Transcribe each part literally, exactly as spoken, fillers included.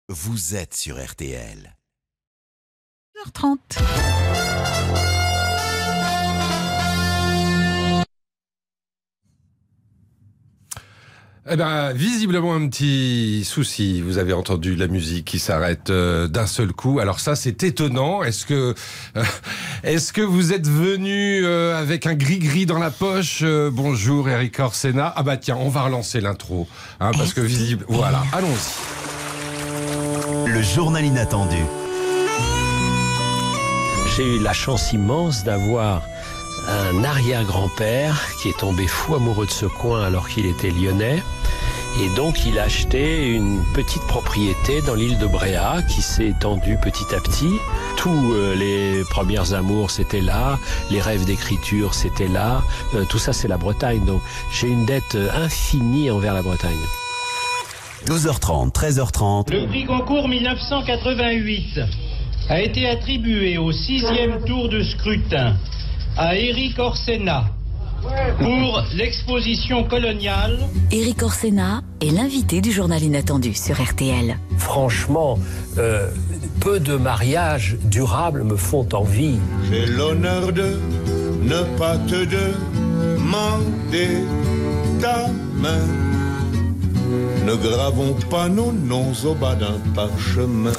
Vous êtes sur R T L. deux heures trente. Eh ben, visiblement un petit souci. Vous avez entendu la musique qui s'arrête euh, d'un seul coup. Alors ça, c'est étonnant. Est-ce que, euh, est-ce que vous êtes venu euh, avec un gris-gris dans la poche euh, Bonjour, Eric Orsena. Ah bah tiens, on va relancer l'intro, hein, parce que visible. Voilà, allons-y. Le journal inattendu. J'ai eu la chance immense d'avoir un arrière-grand-père qui est tombé fou amoureux de ce coin alors qu'il était lyonnais. Et donc il a acheté une petite propriété dans l'île de Bréhat qui s'est étendue petit à petit. Tous euh, les premières amours c'était là, les rêves d'écriture c'était là, euh, tout ça c'est la Bretagne. Donc j'ai une dette infinie envers la Bretagne. douze heures trente, treize heures trente. Le prix Goncourt mille neuf cent quatre-vingt-huit a été attribué au sixième tour de scrutin à Eric Orsena pour l'exposition coloniale. Eric Orsena est l'invité du journal inattendu sur R T L. Franchement, euh, peu de mariages durables me font envie. J'ai l'honneur de ne pas te demander ta main. Ne gravons pas nos noms au bas d'un parchemin.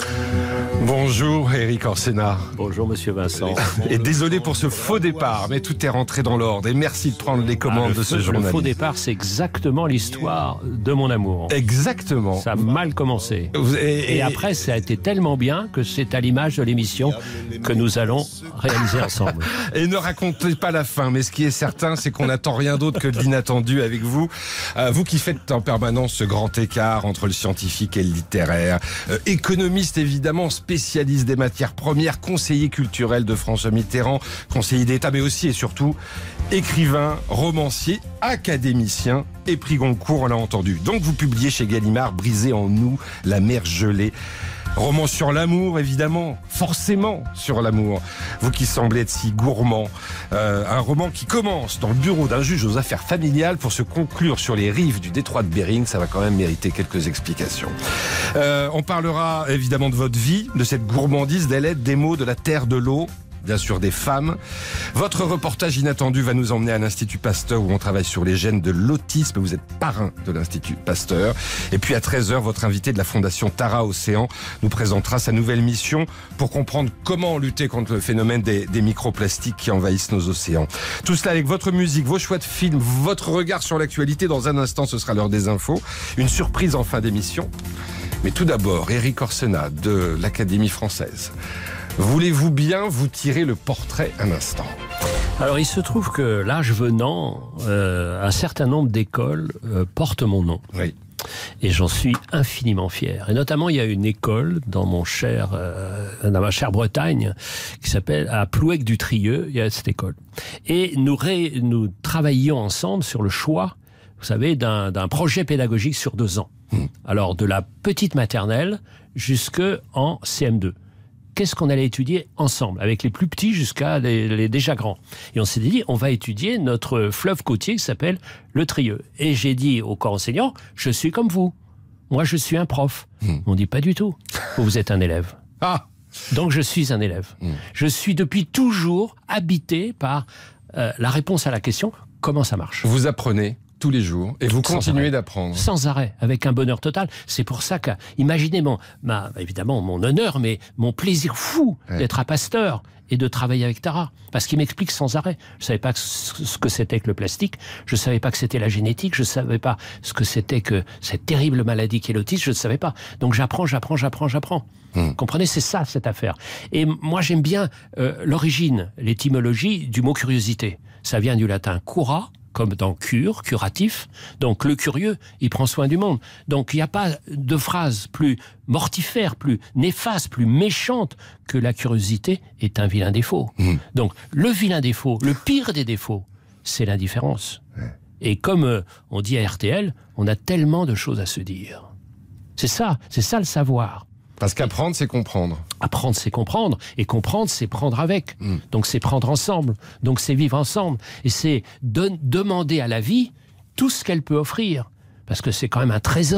Bonjour, Eric Orsena. Bonjour, monsieur Vincent. Et désolé pour ce faux départ, mais tout est rentré dans l'ordre. Et merci de prendre les commandes ah, de ce faux, journal. Le faux départ, c'est exactement l'histoire de mon amour. Exactement. Ça a mal commencé. Et, et, et après, ça a été tellement bien que c'est à l'image de l'émission que nous allons réaliser ensemble. Et ne racontez pas la fin, mais ce qui est certain, c'est qu'on n'attend rien d'autre que de l'inattendu avec vous. Euh, vous qui faites en permanence ce grand écart entre le scientifique et le littéraire. Euh, économiste, évidemment, spécialiste des matières premières, conseiller culturel de François Mitterrand, conseiller d'État, mais aussi et surtout écrivain, romancier, académicien et prix Goncourt, on l'a entendu. Donc vous publiez chez Gallimard Brisé en nous, la mer gelée. Roman sur l'amour, évidemment, forcément sur l'amour. Vous qui semblez être si gourmand. Euh, un roman qui commence dans le bureau d'un juge aux affaires familiales pour se conclure sur les rives du détroit de Bering. Ça va quand même mériter quelques explications. Euh, on parlera évidemment de votre vie, de cette gourmandise, des lettres, des mots, de la terre, de l'eau. Bien sûr des femmes. Votre reportage inattendu va nous emmener à l'Institut Pasteur où on travaille sur les gènes de l'autisme. Vous êtes parrain de l'Institut Pasteur. Et puis à treize heures, votre invité de la Fondation Tara Océan nous présentera sa nouvelle mission pour comprendre comment lutter contre le phénomène des, des microplastiques qui envahissent nos océans. Tout cela avec votre musique, vos choix de films, votre regard sur l'actualité. Dans un instant, ce sera l'heure des infos. Une surprise en fin d'émission. Mais tout d'abord, Eric Orsena de l'Académie française. Voulez-vous bien vous tirer le portrait un instant ? Alors, il se trouve que l'âge venant, euh, un certain nombre d'écoles euh, portent mon nom. Oui. Et j'en suis infiniment fier. Et notamment, il y a une école dans mon cher, euh, dans ma chère Bretagne, qui s'appelle à Plouec-du-Trieux. Il y a cette école. Et nous, ré, nous travaillions ensemble sur le choix, vous savez, d'un, d'un projet pédagogique sur deux ans. Mmh. Alors, de la petite maternelle jusqu'en C M deux. Qu'est-ce qu'on allait étudier ensemble, avec les plus petits jusqu'à les, les déjà grands. Et on s'est dit, on va étudier notre fleuve côtier qui s'appelle le Trieux. Et j'ai dit au corps enseignant, je suis comme vous. Moi, je suis un prof. Mmh. On dit pas du tout. Vous êtes un élève. Ah. Donc, je suis un élève. Mmh. Je suis depuis toujours habité par euh, la réponse à la question, comment ça marche ? Vous apprenez tous les jours, et vous continuez d'apprendre. Sans arrêt, avec un bonheur total. C'est pour ça que, imaginez mon, ma, évidemment mon honneur, mais mon plaisir fou ouais. d'être à Pasteur et de travailler avec Tara. Parce qu'il m'explique sans arrêt. Je ne savais pas ce que c'était que le plastique, je ne savais pas que c'était la génétique, je ne savais pas ce que c'était que cette terrible maladie qu'est l'autisme, je ne savais pas. Donc j'apprends, j'apprends, j'apprends, j'apprends. Hum. Comprenez, c'est ça cette affaire. Et moi j'aime bien euh, l'origine, l'étymologie du mot curiosité. Ça vient du latin cura, comme dans cure, curatif. Donc le curieux, il prend soin du monde. Donc il n'y a pas de phrase plus mortifère, plus néfaste, plus méchante que la curiosité est un vilain défaut. Mmh. Donc le vilain défaut, le pire des défauts, c'est l'indifférence. Ouais. Et comme euh, on dit à R T L, on a tellement de choses à se dire. C'est ça, c'est ça le savoir. Parce qu'apprendre, c'est comprendre. Apprendre, c'est comprendre. Et comprendre, c'est prendre avec. Mmh. Donc, c'est prendre ensemble. Donc, c'est vivre ensemble. Et c'est de- demander à la vie tout ce qu'elle peut offrir. Parce que c'est quand même un trésor.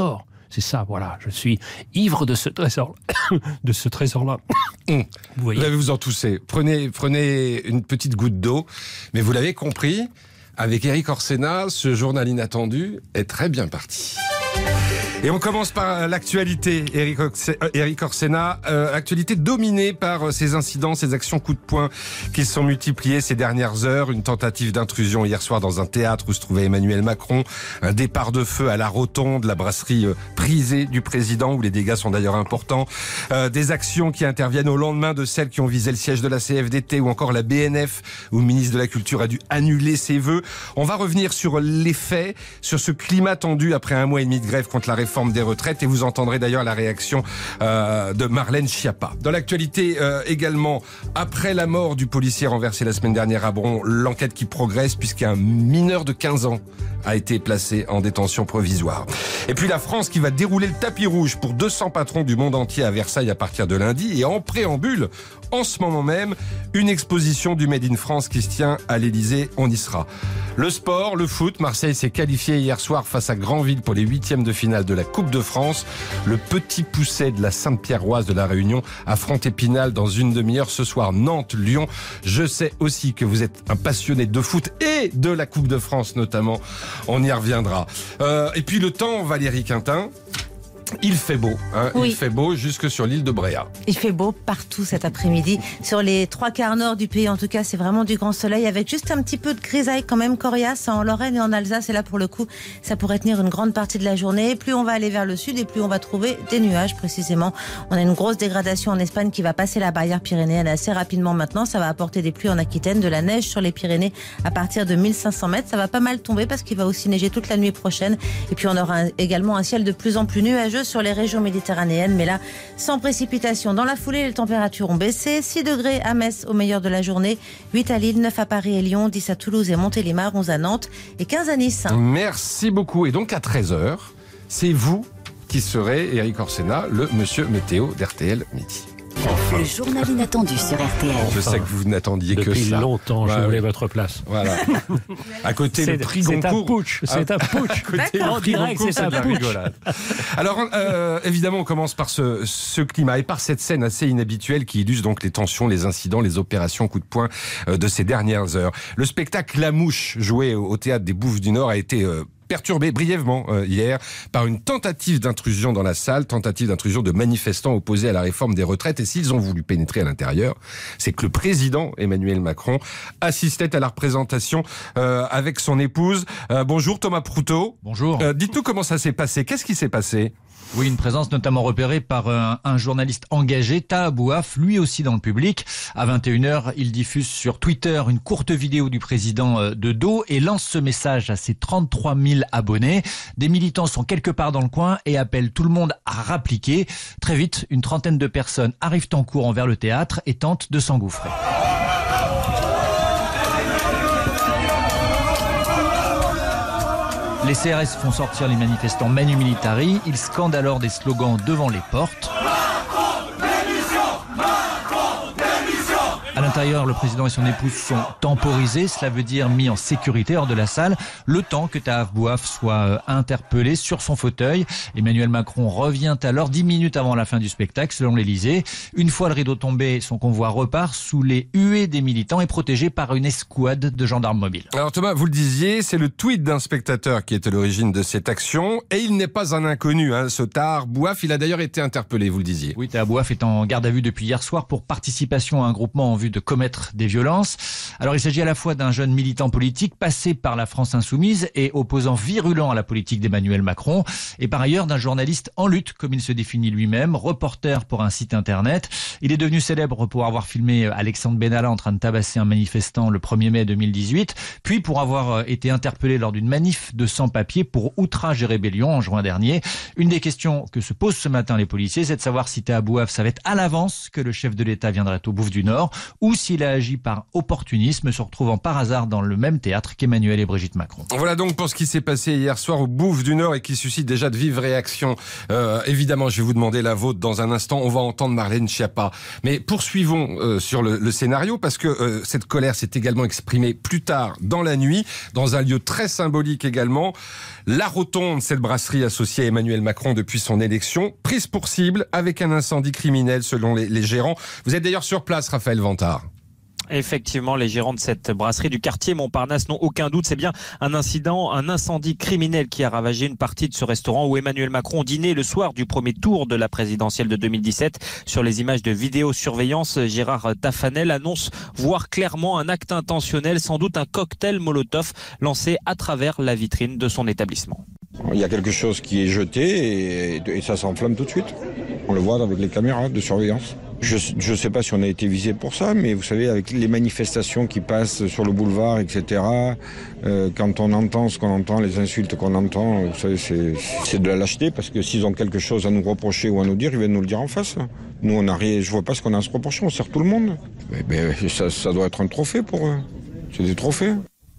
C'est ça, voilà. Je suis ivre de ce trésor, de ce trésor-là. Mmh. Vous voyez. Vous allez vous en tousser. Prenez, prenez une petite goutte d'eau. Mais vous l'avez compris, avec Éric Orsena, ce journal inattendu est très bien parti. Et on commence par l'actualité, Éric Éric Orsena, euh, actualité dominée par ces incidents, ces actions coup de poing qui se sont multipliées ces dernières heures. Une tentative d'intrusion hier soir dans un théâtre où se trouvait Emmanuel Macron, un départ de feu à la rotonde, la brasserie euh, prisée du président où les dégâts sont d'ailleurs importants. Euh, des actions qui interviennent au lendemain de celles qui ont visé le siège de la C F D T ou encore la B N F où le ministre de la Culture a dû annuler ses vœux. On va revenir sur les faits, sur ce climat tendu après un mois et demi de grève contre la réforme des retraites et vous entendrez d'ailleurs la réaction euh, de Marlène Schiappa. Dans l'actualité euh, également, après la mort du policier renversé la semaine dernière à Bron, l'enquête qui progresse puisqu'un mineur de quinze ans a été placé en détention provisoire. Et puis la France qui va dérouler le tapis rouge pour deux cents patrons du monde entier à Versailles à partir de lundi et en préambule, en ce moment même, une exposition du Made in France qui se tient à l'Élysée. On y sera. Le sport, le foot, Marseille s'est qualifié hier soir face à Granville pour les huitièmes de finale de la Coupe de France. Le Petit Pousset de la Sainte-Pierroise de la Réunion affronte Épinal dans une demi-heure ce soir. Nantes-Lyon. Je sais aussi que vous êtes un passionné de foot et de la Coupe de France notamment. On y reviendra. Euh, et puis le temps, Valérie Quintin. Il fait beau, hein, oui. Il fait beau jusque sur l'île de Bréa. Il fait beau partout cet après-midi. Sur les trois quarts nord du pays, en tout cas, c'est vraiment du grand soleil avec juste un petit peu de grisaille quand même, coriace en Lorraine et en Alsace. Et là, pour le coup, ça pourrait tenir une grande partie de la journée. Plus on va aller vers le sud et plus on va trouver des nuages, précisément. On a une grosse dégradation en Espagne qui va passer la barrière pyrénéenne assez rapidement maintenant. Ça va apporter des pluies en Aquitaine, de la neige sur les Pyrénées à partir de mille cinq cents mètres. Ça va pas mal tomber parce qu'il va aussi neiger toute la nuit prochaine. Et puis on aura un, également un ciel de plus en plus nuageux sur les régions méditerranéennes, mais là, sans précipitation. Dans la foulée, les températures ont baissé. six degrés à Metz au meilleur de la journée, huit à Lille, neuf à Paris et Lyon, dix à Toulouse et Montélimar, onze à Nantes et quinze à Nice. Merci beaucoup. Et donc à treize heures, c'est vous qui serez, Éric Orsena, le monsieur météo d'R T L Midi. Enfin. Le journal inattendu sur R T L. Je sais que vous n'attendiez que ça. Depuis longtemps, je ouais, voulais oui. votre place. Voilà. À côté c'est, le prix c'est Goncourt. Un putsch, c'est un putsch. En direct, c'est un putsch. Alors, euh, évidemment, on commence par ce, ce climat et par cette scène assez inhabituelle qui illustre donc les tensions, les incidents, les opérations coup de poing euh, de ces dernières heures. Le spectacle La Mouche, joué au théâtre des Bouffes du Nord, a été euh, perturbé brièvement euh, hier par une tentative d'intrusion dans la salle, tentative d'intrusion de manifestants opposés à la réforme des retraites. Et s'ils ont voulu pénétrer à l'intérieur, c'est que le président Emmanuel Macron assistait à la représentation euh, avec son épouse. Euh, bonjour Thomas Proutot. Bonjour. Euh, dites-nous comment ça s'est passé. Qu'est-ce qui s'est passé ? Oui, une présence notamment repérée par un, un journaliste engagé, Taha Bouaf, lui aussi dans le public. À vingt et une heures, il diffuse sur Twitter une courte vidéo du président de dos et lance ce message à ses trente-trois mille abonnés. Des militants sont quelque part dans le coin et appellent tout le monde à rappliquer. Très vite, une trentaine de personnes arrivent en courant vers le théâtre et tentent de s'engouffrer. Les C R S font sortir les manifestants Manu Militari. Ils scandent alors des slogans devant les portes. À l'intérieur, le président et son épouse sont temporisés, cela veut dire mis en sécurité hors de la salle, le temps que Taha Bouaf soit interpellé sur son fauteuil. Emmanuel Macron revient alors dix minutes avant la fin du spectacle, selon l'Élysée. Une fois le rideau tombé, son convoi repart sous les huées des militants et protégé par une escouade de gendarmes mobiles. Alors Thomas, vous le disiez, c'est le tweet d'un spectateur qui est à l'origine de cette action, et il n'est pas un inconnu, hein, ce Taha Bouaf. Il a d'ailleurs été interpellé, vous le disiez. Oui, Taha Bouaf est en garde à vue depuis hier soir pour participation à un groupement en vue de commettre des violences. Alors il s'agit à la fois d'un jeune militant politique passé par la France insoumise et opposant virulent à la politique d'Emmanuel Macron, et par ailleurs d'un journaliste en lutte, comme il se définit lui-même, reporter pour un site internet. Il est devenu célèbre pour avoir filmé Alexandre Benalla en train de tabasser un manifestant le premier mai deux mille dix-huit, puis pour avoir été interpellé lors d'une manif de sans-papiers pour outrage et rébellion en juin dernier. Une des questions que se posent ce matin les policiers, c'est de savoir si Taha Bouaf savait à l'avance que le chef de l'État viendrait aux Bouffes du Nord, ou ou s'il a agi par opportunisme, se retrouvant par hasard dans le même théâtre qu'Emmanuel et Brigitte Macron. Voilà donc pour ce qui s'est passé hier soir au Bouffe du Nord et qui suscite déjà de vives réactions. Euh, évidemment, je vais vous demander la vôtre dans un instant. On va entendre Marlène Schiappa. Mais poursuivons euh, sur le, le scénario parce que euh, cette colère s'est également exprimée plus tard dans la nuit, dans un lieu très symbolique également. La Rotonde, cette brasserie associée à Emmanuel Macron depuis son élection, prise pour cible avec un incendie criminel selon les, les gérants. Vous êtes d'ailleurs sur place, Raphaël Vantard. Effectivement, les gérants de cette brasserie du quartier Montparnasse n'ont aucun doute. C'est bien un incident, un incendie criminel qui a ravagé une partie de ce restaurant où Emmanuel Macron dînait le soir du premier tour de la présidentielle de deux mille dix-sept. Sur les images de vidéosurveillance, Gérard Tafanel annonce voir clairement un acte intentionnel, sans doute un cocktail Molotov lancé à travers la vitrine de son établissement. Il y a quelque chose qui est jeté et, et ça s'enflamme tout de suite. On le voit avec les caméras de surveillance. Je ne sais pas si on a été visé pour ça, mais vous savez, avec les manifestations qui passent sur le boulevard, et cetera, euh, quand on entend ce qu'on entend, les insultes qu'on entend, vous savez, c'est, c'est de la lâcheté, parce que s'ils ont quelque chose à nous reprocher ou à nous dire, ils viennent nous le dire en face. Nous, on a rien, je vois pas ce qu'on a à se reprocher, on sert tout le monde. Mais, mais ça, ça doit être un trophée pour eux. C'est des trophées.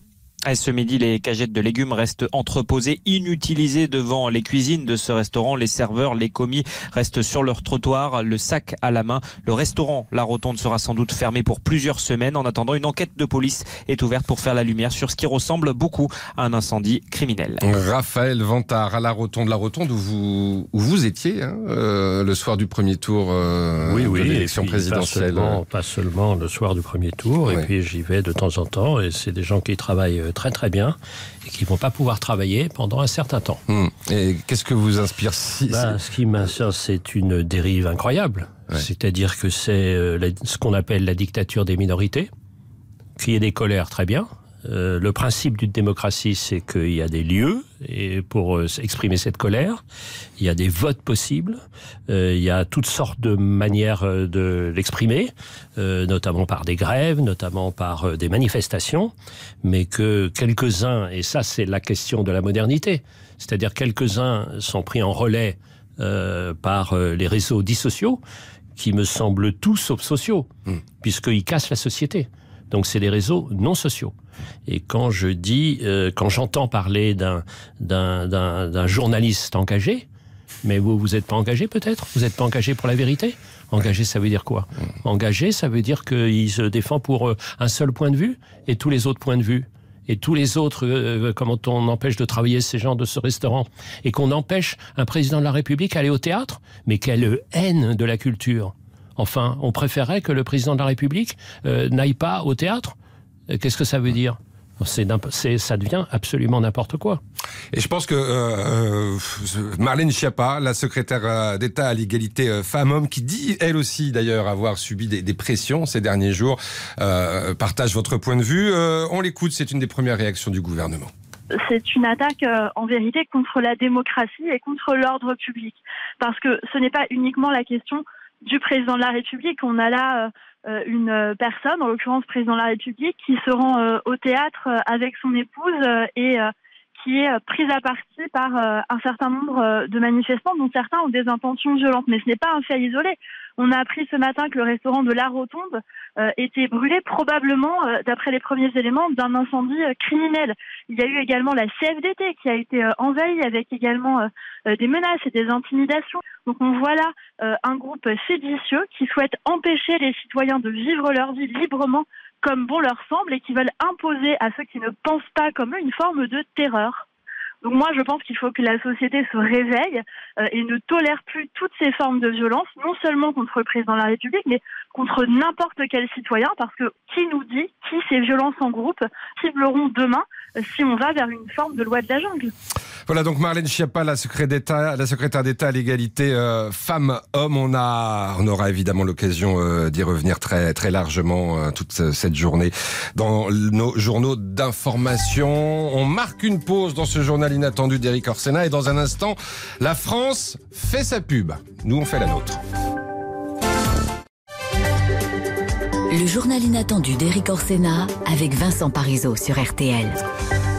Et ce midi, les cagettes de légumes restent entreposées, inutilisées devant les cuisines de ce restaurant. Les serveurs, les commis restent sur leur trottoir, le sac à la main. Le restaurant La Rotonde sera sans doute fermé pour plusieurs semaines. En attendant, une enquête de police est ouverte pour faire la lumière sur ce qui ressemble beaucoup à un incendie criminel. Raphaël Vantard, à La Rotonde. La Rotonde où vous, où vous étiez hein, euh, le soir du premier tour euh, oui, oui, de l'élection et puis présidentielle. Pas seulement, pas seulement le soir du premier tour, ouais. Et puis j'y vais de temps en temps, et c'est des gens qui travaillent très très bien et qui ne vont pas pouvoir travailler pendant un certain temps. Mmh. Et qu'est-ce que vous inspire si, bah, Ce qui m'inspire, c'est une dérive incroyable. Ouais. C'est-à-dire que c'est euh, la, ce qu'on appelle la dictature des minorités, qu'il y ait des colères, très bien. Euh, le principe d'une démocratie, c'est qu'il y a des lieux et pour euh, exprimer cette colère. Il y a des votes possibles. Euh, il y a toutes sortes de manières euh, de l'exprimer, euh, notamment par des grèves, notamment par euh, des manifestations. Mais que quelques-uns, et ça c'est la question de la modernité, c'est-à-dire quelques-uns sont pris en relais euh, par euh, les réseaux dits sociaux, qui me semblent tous sauf sociaux, mmh. puisqu'ils cassent la société. Donc c'est des réseaux non sociaux. Et quand je dis, euh, quand j'entends parler d'un, d'un, d'un, d'un journaliste engagé, mais vous, vous n'êtes pas engagé peut-être ? Vous n'êtes pas engagé pour la vérité ? Engagé, ça veut dire quoi ? Engagé, ça veut dire qu'il se défend pour euh, un seul point de vue et tous les autres points de vue. Et tous les autres, euh, comment on empêche de travailler ces gens de ce restaurant ? Et qu'on empêche un président de la République d'aller au théâtre ? Mais quelle haine de la culture ! Enfin, on préférerait que le président de la République euh, n'aille pas au théâtre. Qu'est-ce que ça veut dire ? c'est, c'est, ça devient absolument n'importe quoi. Et je pense que euh, Marlène Schiappa, la secrétaire d'État à l'égalité euh, femmes-hommes, qui dit elle aussi d'ailleurs avoir subi des, des pressions ces derniers jours, euh, partage votre point de vue. Euh, on l'écoute, c'est une des premières réactions du gouvernement. C'est une attaque euh, en vérité contre la démocratie et contre l'ordre public. Parce que ce n'est pas uniquement la question du président de la République. On a là euh, une personne, en l'occurrence président de la République, qui se rend euh, au théâtre euh, avec son épouse euh, et euh, qui est euh, prise à partie par euh, un certain nombre euh, de manifestants dont certains ont des intentions violentes. Mais ce n'est pas un fait isolé. On a appris ce matin que le restaurant de La Rotonde euh, était brûlé, probablement, euh, d'après les premiers éléments, d'un incendie euh, criminel. Il y a eu également la C F D T qui a été euh, envahie avec également euh, des menaces et des intimidations. Donc on voit là euh, un groupe séditieux qui souhaite empêcher les citoyens de vivre leur vie librement comme bon leur semble et qui veulent imposer à ceux qui ne pensent pas comme eux une forme de terreur. Donc moi, je pense qu'il faut que la société se réveille euh, et ne tolère plus toutes ces formes de violence, non seulement contre le président de la République, mais contre n'importe quel citoyen, parce que qui nous dit qui ces violences en groupe cibleront demain euh, si on va vers une forme de loi de la jungle. Voilà donc Marlène Schiappa, la secrétaire d'État, la secrétaire d'État à l'égalité euh, femmes-hommes. On a, on aura évidemment l'occasion euh, d'y revenir très très largement euh, toute cette journée dans nos journaux d'information. On marque une pause dans ce journal inattendu d'Éric Orsena et dans un instant, la France fait sa pub. Nous, on fait la nôtre. Le journal inattendu d'Éric Orsena avec Vincent Parisot sur R T L.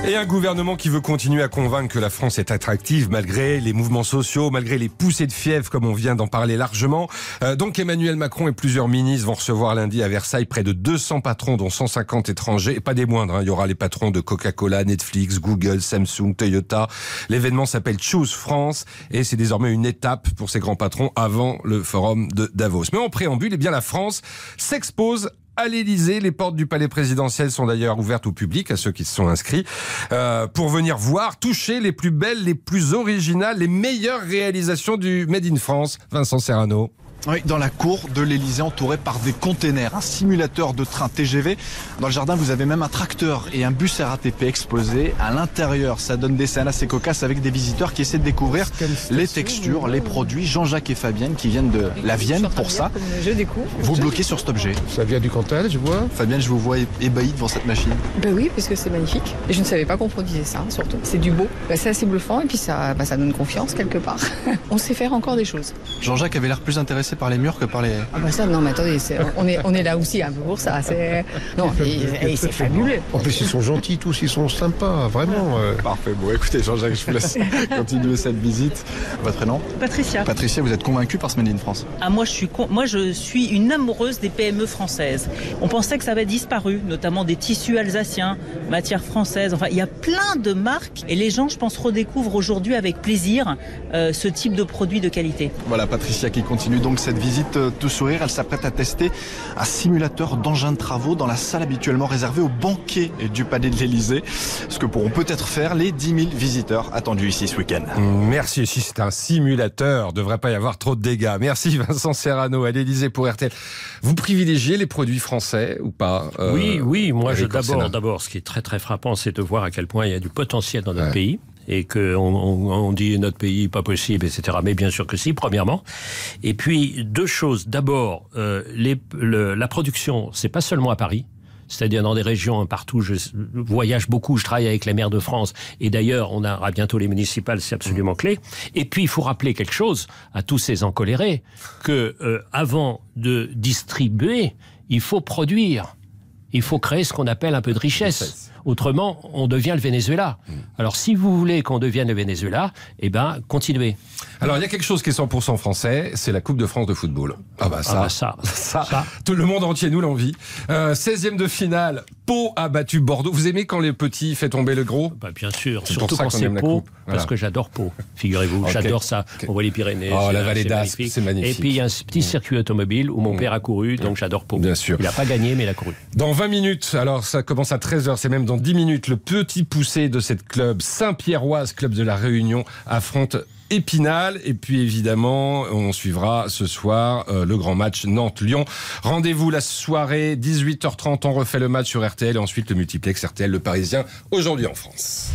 Et un gouvernement qui veut continuer à convaincre que la France est attractive malgré les mouvements sociaux, malgré les poussées de fièvre comme on vient d'en parler largement. Euh, donc Emmanuel Macron et plusieurs ministres vont recevoir lundi à Versailles près de deux cents patrons dont cent cinquante étrangers et pas des moindres. Hein. Il y aura les patrons de Coca-Cola, Netflix, Google, Samsung, Toyota. L'événement s'appelle Choose France et c'est désormais une étape pour ces grands patrons avant le forum de Davos. Mais en préambule, eh bien la France s'expose à l'Élysée. Les portes du palais présidentiel sont d'ailleurs ouvertes au public, à ceux qui se sont inscrits, euh, pour venir voir, toucher les plus belles, les plus originales, les meilleures réalisations du Made in France. Vincent Serrano. Oui, dans la cour de l'Elysée, entouré par des containers, un simulateur de train T G V. Dans le jardin, vous avez même un tracteur et un bus R A T P exposés. À l'intérieur, ça donne des scènes assez cocasses avec des visiteurs qui essaient de découvrir les textures, les produits. Jean-Jacques et Fabienne qui viennent de la Vienne pour ça. Je découvre. Vous bloquez sur cet objet. Ça vient du Cantal, je vois. Fabienne, je vous vois ébahie devant cette machine. Ben oui, parce que c'est magnifique. Et je ne savais pas qu'on produisait ça, surtout. C'est du beau. Ben, c'est assez bluffant et puis ça, ben, ça donne confiance quelque part. On sait faire encore des choses. Jean-Jacques avait l'air plus intéressé par les murs que par les... Ah bah ça, non mais attendez, c'est, on, est, on est là aussi un peu pour ça. C'est... Non, et, et c'est fabuleux. En plus, ils sont gentils tous, ils sont sympas, vraiment. Euh... Parfait. Bon, écoutez, Jean-Jacques, je vous laisse continuer cette visite. Votre prénom ? Patricia. Patricia, vous êtes convaincue par ce Made in France ? Ah, moi, je suis, con... moi, je suis une amoureuse des P M E françaises. On pensait que ça avait disparu, notamment des tissus alsaciens, matières françaises. Enfin, il y a plein de marques et les gens, je pense, redécouvrent aujourd'hui avec plaisir euh, ce type de produit de qualité. Voilà, Patricia qui continue donc cette visite de sourire. Elle s'apprête à tester un simulateur d'engins de travaux dans la salle habituellement réservée aux banquets du palais de l'Elysée. Ce que pourront peut-être faire les dix mille visiteurs attendus ici ce week-end. Merci. Si c'est un simulateur, il ne devrait pas y avoir trop de dégâts. Merci Vincent Serrano à l'Elysée pour R T L. Vous privilégiez les produits français ou pas euh, Oui, oui. Moi, je, d'abord, Corsena. d'abord, ce qui est très très frappant, c'est de voir à quel point il y a du potentiel dans notre Ouais. pays. Et qu'on on, on dit notre pays pas possible, et cetera. Mais bien sûr que si, premièrement. Et puis deux choses. D'abord, euh, les, le, la production, c'est pas seulement à Paris. C'est-à-dire dans des régions partout, je voyage beaucoup, je travaille avec les maires de France, et d'ailleurs on aura bientôt les municipales, c'est absolument clé. Et puis il faut rappeler quelque chose à tous ces encolérés, que euh, avant de distribuer, il faut produire. Il faut créer ce qu'on appelle un peu de richesse. Autrement, on devient le Venezuela. Alors, si vous voulez qu'on devienne le Venezuela, eh ben, continuez. Alors, il y a quelque chose qui est cent pour cent français, c'est la Coupe de France de football. Ah bah ça, Ah bah ça, ça, ça. tout le monde entier nous l'envie. Euh, seizième de finale, Pau a battu Bordeaux. Vous aimez quand les petits fait tomber le gros ? Bah bien sûr, C'est pour surtout ça quand qu'on c'est aime la Pau, coupe. Voilà. parce que j'adore Pau, figurez-vous. Ok. J'adore ça. Ok. On voit les Pyrénées. Oh, c'est- la vallée c'est d'Aspe, magnifique. c'est magnifique. Et puis il y a un petit circuit automobile où mon Mmh. père a couru, donc j'adore Pau. Bien sûr. Il n'a pas gagné, mais il a couru. Dans vingt minutes, alors ça commence à treize heures, c'est même dans dix minutes, le petit poussé de cette club Saint-Pierroise, club de la Réunion, affronte Épinal. Et puis évidemment, on suivra ce soir euh, le grand match Nantes-Lyon. Rendez-vous la soirée, dix-huit heures trente, on refait le match sur R T L et ensuite le multiplex R T L, le Parisien, aujourd'hui en France.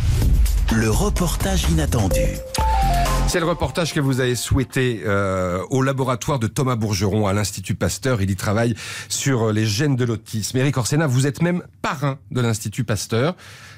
Le reportage inattendu. C'est le reportage que vous avez souhaité euh, au laboratoire de Thomas Bourgeron à l'Institut Pasteur. Il y travaille sur les gènes de l'autisme. Éric Orsena, vous êtes même parrain de l'Institut Pasteur.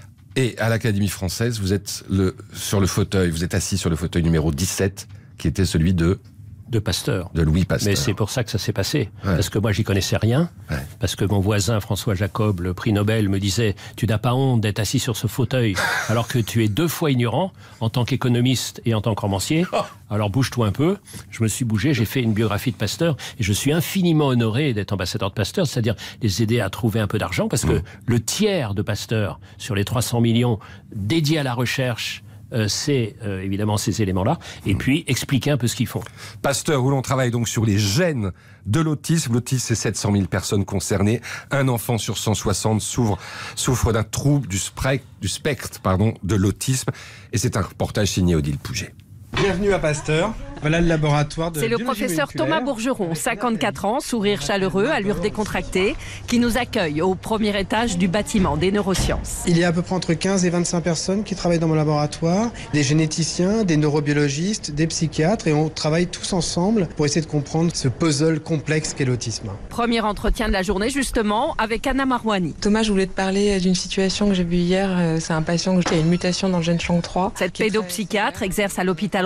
Et à l'Académie française, vous êtes le, sur le fauteuil, vous êtes assis sur le fauteuil numéro dix-sept, qui était celui de... De Pasteur. De Louis Pasteur. Mais c'est pour ça que ça s'est passé. Ouais. Parce que moi, j'y connaissais rien. Ouais. Parce que mon voisin, François Jacob, le prix Nobel, me disait « Tu n'as pas honte d'être assis sur ce fauteuil alors que tu es deux fois ignorant en tant qu'économiste et en tant que romancier. Alors bouge-toi un peu. » Je me suis bougé, j'ai fait une biographie de Pasteur et je suis infiniment honoré d'être ambassadeur de Pasteur, c'est-à-dire les aider à trouver un peu d'argent parce que mmh. le tiers de Pasteur sur les trois cents millions dédiés à la recherche, Euh, c'est euh, évidemment ces éléments-là, et puis expliquer un peu ce qu'ils font. Pasteur, où l'on travaille donc sur les gènes de l'autisme. L'autisme, c'est sept cent mille personnes concernées. Un enfant sur cent soixante souffre, souffre d'un trouble du, spectre, du spectre pardon, de l'autisme. Et c'est un reportage signé Odile Pouget. Bienvenue à Pasteur. Voilà le laboratoire de C'est le biologie professeur moléculaire. Thomas Bourgeron, cinquante-quatre ans, sourire chaleureux, allure décontractée, qui nous accueille au premier étage du bâtiment des neurosciences. Il y a à peu près entre quinze et vingt-cinq personnes qui travaillent dans mon laboratoire, des généticiens, des neurobiologistes, des psychiatres, et on travaille tous ensemble pour essayer de comprendre ce puzzle complexe qu'est l'autisme. Premier entretien de la journée, justement, avec Anna Marouani. Thomas, je voulais te parler d'une situation que j'ai vue hier. C'est un patient qui a une mutation dans le gène S H A N K trois. Cette pédopsychiatre exerce à l'hôpital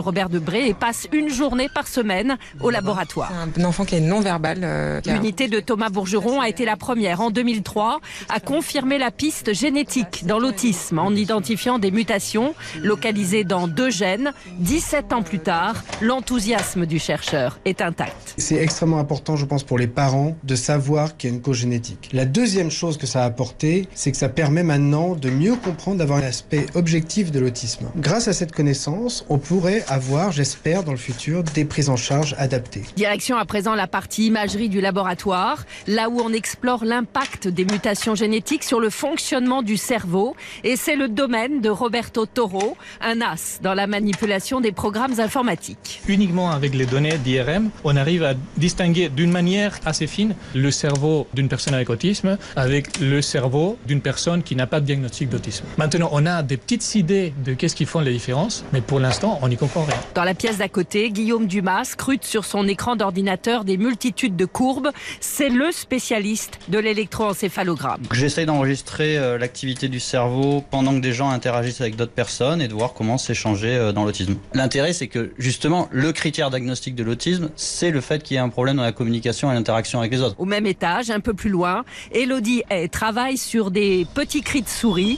Robert Debré et passe une journée par semaine au laboratoire. C'est un enfant qui est non-verbal. Euh, L'unité de Thomas Bourgeron a été la première en deux mille trois à confirmer la piste génétique dans l'autisme en identifiant des mutations localisées dans deux gènes. dix-sept ans plus tard, l'enthousiasme du chercheur est intact. C'est extrêmement important, je pense, pour les parents de savoir qu'il y a une cause génétique. La deuxième chose que ça a apporté, c'est que ça permet maintenant de mieux comprendre, d'avoir un aspect objectif de l'autisme. Grâce à cette connaissance, on pourrait avoir, j'espère, dans le futur, des prises en charge adaptées. Direction à présent la partie imagerie du laboratoire, là où on explore l'impact des mutations génétiques sur le fonctionnement du cerveau. Et c'est le domaine de Roberto Toro, un as dans la manipulation des programmes informatiques. Uniquement avec les données d'I R M, on arrive à distinguer d'une manière assez fine le cerveau d'une personne avec autisme avec le cerveau d'une personne qui n'a pas de diagnostic d'autisme. Maintenant, on a des petites idées de qu'est-ce qui font les différences, mais pour l'instant, on n'y comprend rien. Dans la pièce d'à côté, Guillaume Dumas scrute sur son écran d'ordinateur des multitudes de courbes. C'est le spécialiste de l'électroencéphalogramme. J'essaye d'enregistrer euh, l'activité du cerveau pendant que des gens interagissent avec d'autres personnes et de voir comment c'est changé euh, dans l'autisme. L'intérêt, c'est que justement, le critère diagnostique de l'autisme, c'est le fait qu'il y ait un problème dans la communication et l'interaction avec les autres. Au même étage, un peu plus loin, Elodie Hay travaille sur des petits cris de souris.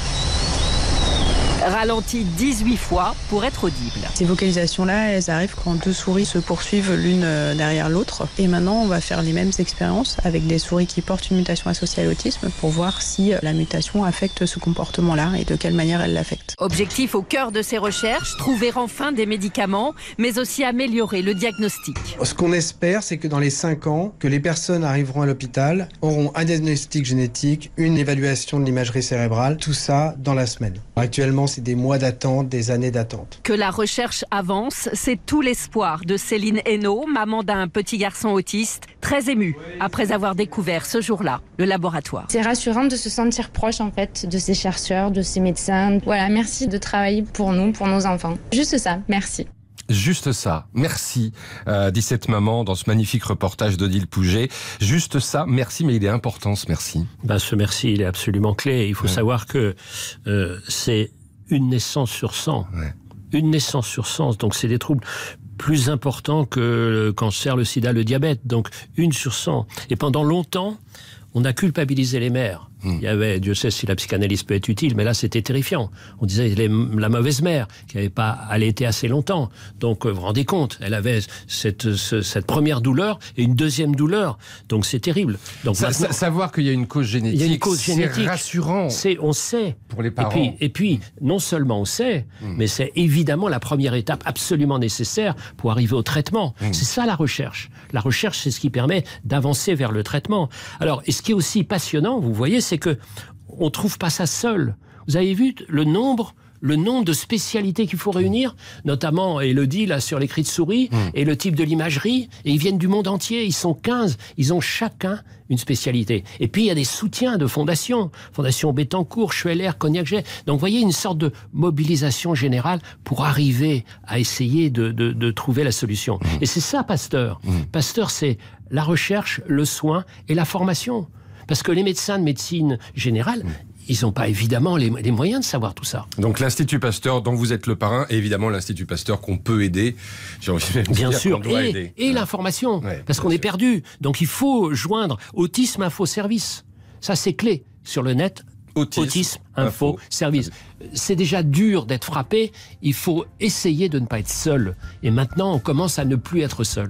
Ralenti dix-huit fois pour être audible. Ces vocalisations-là, elles arrivent quand deux souris se poursuivent l'une derrière l'autre. Et maintenant, on va faire les mêmes expériences avec des souris qui portent une mutation associée à l'autisme pour voir si la mutation affecte ce comportement-là et de quelle manière elle l'affecte. Objectif au cœur de ces recherches, trouver enfin des médicaments, mais aussi améliorer le diagnostic. Ce qu'on espère, c'est que dans les cinq ans, que les personnes arriveront à l'hôpital, auront un diagnostic génétique, une évaluation de l'imagerie cérébrale, tout ça dans la semaine. Actuellement, c'est des mois d'attente, des années d'attente. Que la recherche avance, c'est tout l'espoir de Céline Hainaut, maman d'un petit garçon autiste, très émue après avoir découvert ce jour-là le laboratoire. C'est rassurant de se sentir proche en fait de ces chercheurs, de ces médecins. Voilà, merci de travailler pour nous, pour nos enfants. Juste ça, merci. Juste ça, merci, euh, dit cette maman dans ce magnifique reportage d'Odile Pouget. Juste ça, merci, mais il est important ce merci. Ben, ce merci, il est absolument clé. Il faut ouais. savoir que euh, c'est une naissance sur cent. Ouais. Une naissance sur cent, donc c'est des troubles plus importants que le cancer, le sida, le diabète. Donc une sur cent. Et pendant longtemps, on a culpabilisé les mères. Mmh. Il y avait, Dieu sait si la psychanalyse peut être utile, mais là c'était terrifiant. On disait les, la mauvaise mère qui n'avait pas allaité assez longtemps. Donc vous vous rendez compte, elle avait cette, ce, cette première douleur et une deuxième douleur. Donc c'est terrible. Donc ça, maintenant, savoir qu'il y a une cause génétique, il y a une cause génétique, c'est rassurant. C'est, on sait. Pour les parents. Et puis, et puis non seulement on sait, mmh. mais c'est évidemment la première étape absolument nécessaire pour arriver au traitement. Mmh. C'est ça la recherche. La recherche, c'est ce qui permet d'avancer vers le traitement. Alors, et ce qui est aussi passionnant, vous voyez, c'est que on trouve pas ça seul. Vous avez vu le nombre, le nombre de spécialités qu'il faut réunir, notamment Elodie là sur les cris de souris mmh. et le type de l'imagerie. Et ils viennent du monde entier. Ils sont quinze. Ils ont chacun une spécialité. Et puis il y a des soutiens de fondations, Fondation Bettencourt, Schweller, Cognac-Jet. Donc vous voyez une sorte de mobilisation générale pour arriver à essayer de, de, de trouver la solution. Mmh. Et c'est ça Pasteur. Mmh. Pasteur, c'est la recherche, le soin et la formation. Parce que les médecins de médecine générale, ils n'ont pas évidemment les, les moyens de savoir tout ça. Donc l'Institut Pasteur, dont vous êtes le parrain, et évidemment l'Institut Pasteur qu'on peut aider. J'ai envie de bien dire sûr, qu'on doit et, aider. et ouais. l'information, ouais, parce qu'on sûr. est perdu. Donc il faut joindre Autisme Info Service. Ça c'est clé sur le net. Autisme, Autisme Info, Info Service. C'est déjà dur d'être frappé. Il faut essayer de ne pas être seul. Et maintenant, on commence à ne plus être seul.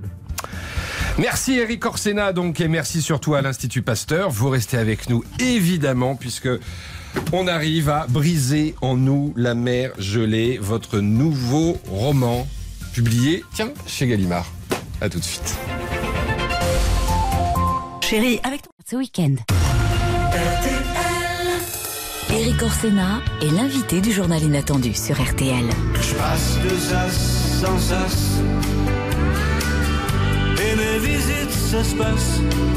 Merci Éric Orsena donc et merci surtout à l'Institut Pasteur. Vous restez avec nous évidemment puisque on arrive à briser en nous la mer gelée, votre nouveau roman publié, tiens, chez Gallimard. À tout de suite. Chérie, avec toi ce week-end. Éric Orsena est l'invité du journal inattendu sur R T L. Je passe de sas en sas. Et mes visites, ça se passe.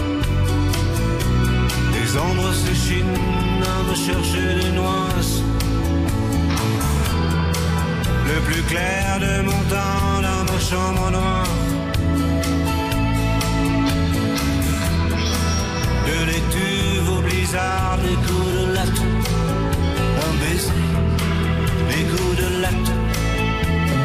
Les ombres s'échinent à me chercher des noises. Le plus clair de mon temps dans ma chambre noire. De l'étuve au blizzard, des coups de latte. Un baiser, des coups de latte. Bachoum